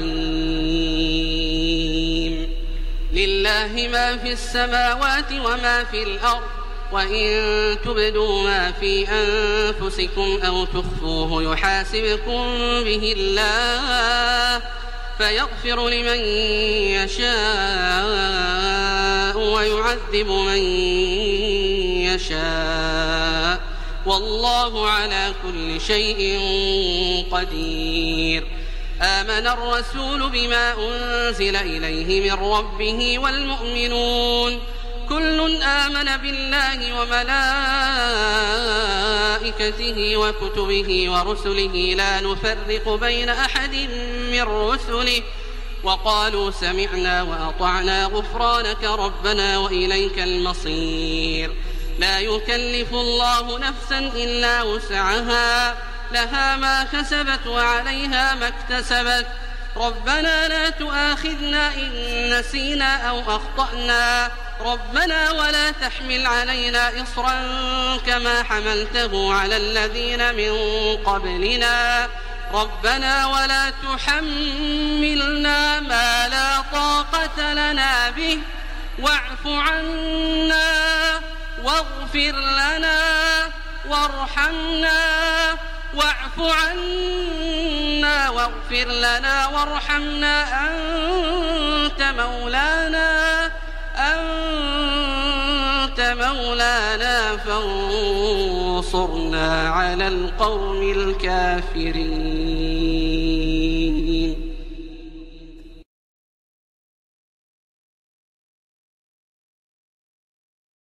عليم لله ما في السماوات وما في الأرض وإن تبدوا ما في أنفسكم أو تخفوه يحاسبكم به الله فيغفر لمن يشاء ويعذب من يشاء والله على كل شيء قدير. آمن الرسول بما أنزل إليه من ربه والمؤمنون كل آمن بالله وملائكته وكتبه ورسله لا نفرق بين أحد من رسله وقالوا سمعنا وأطعنا غفرانك ربنا وإليك المصير. لا يكلف الله نفسا إلا وسعها لها ما كسبت وعليها ما اكتسبت ربنا لا تؤاخذنا إن نسينا أو أخطأنا ربنا ولا تحمل علينا إصرا كما حملته على الذين من قبلنا ربنا ولا تحملنا ما لا طاقة لنا به واعف عنا واغفر لنا وارحمنا واعف عنا واغفر لنا وارحمنا أنت مولانا فانصرنا على القوم الكافرين.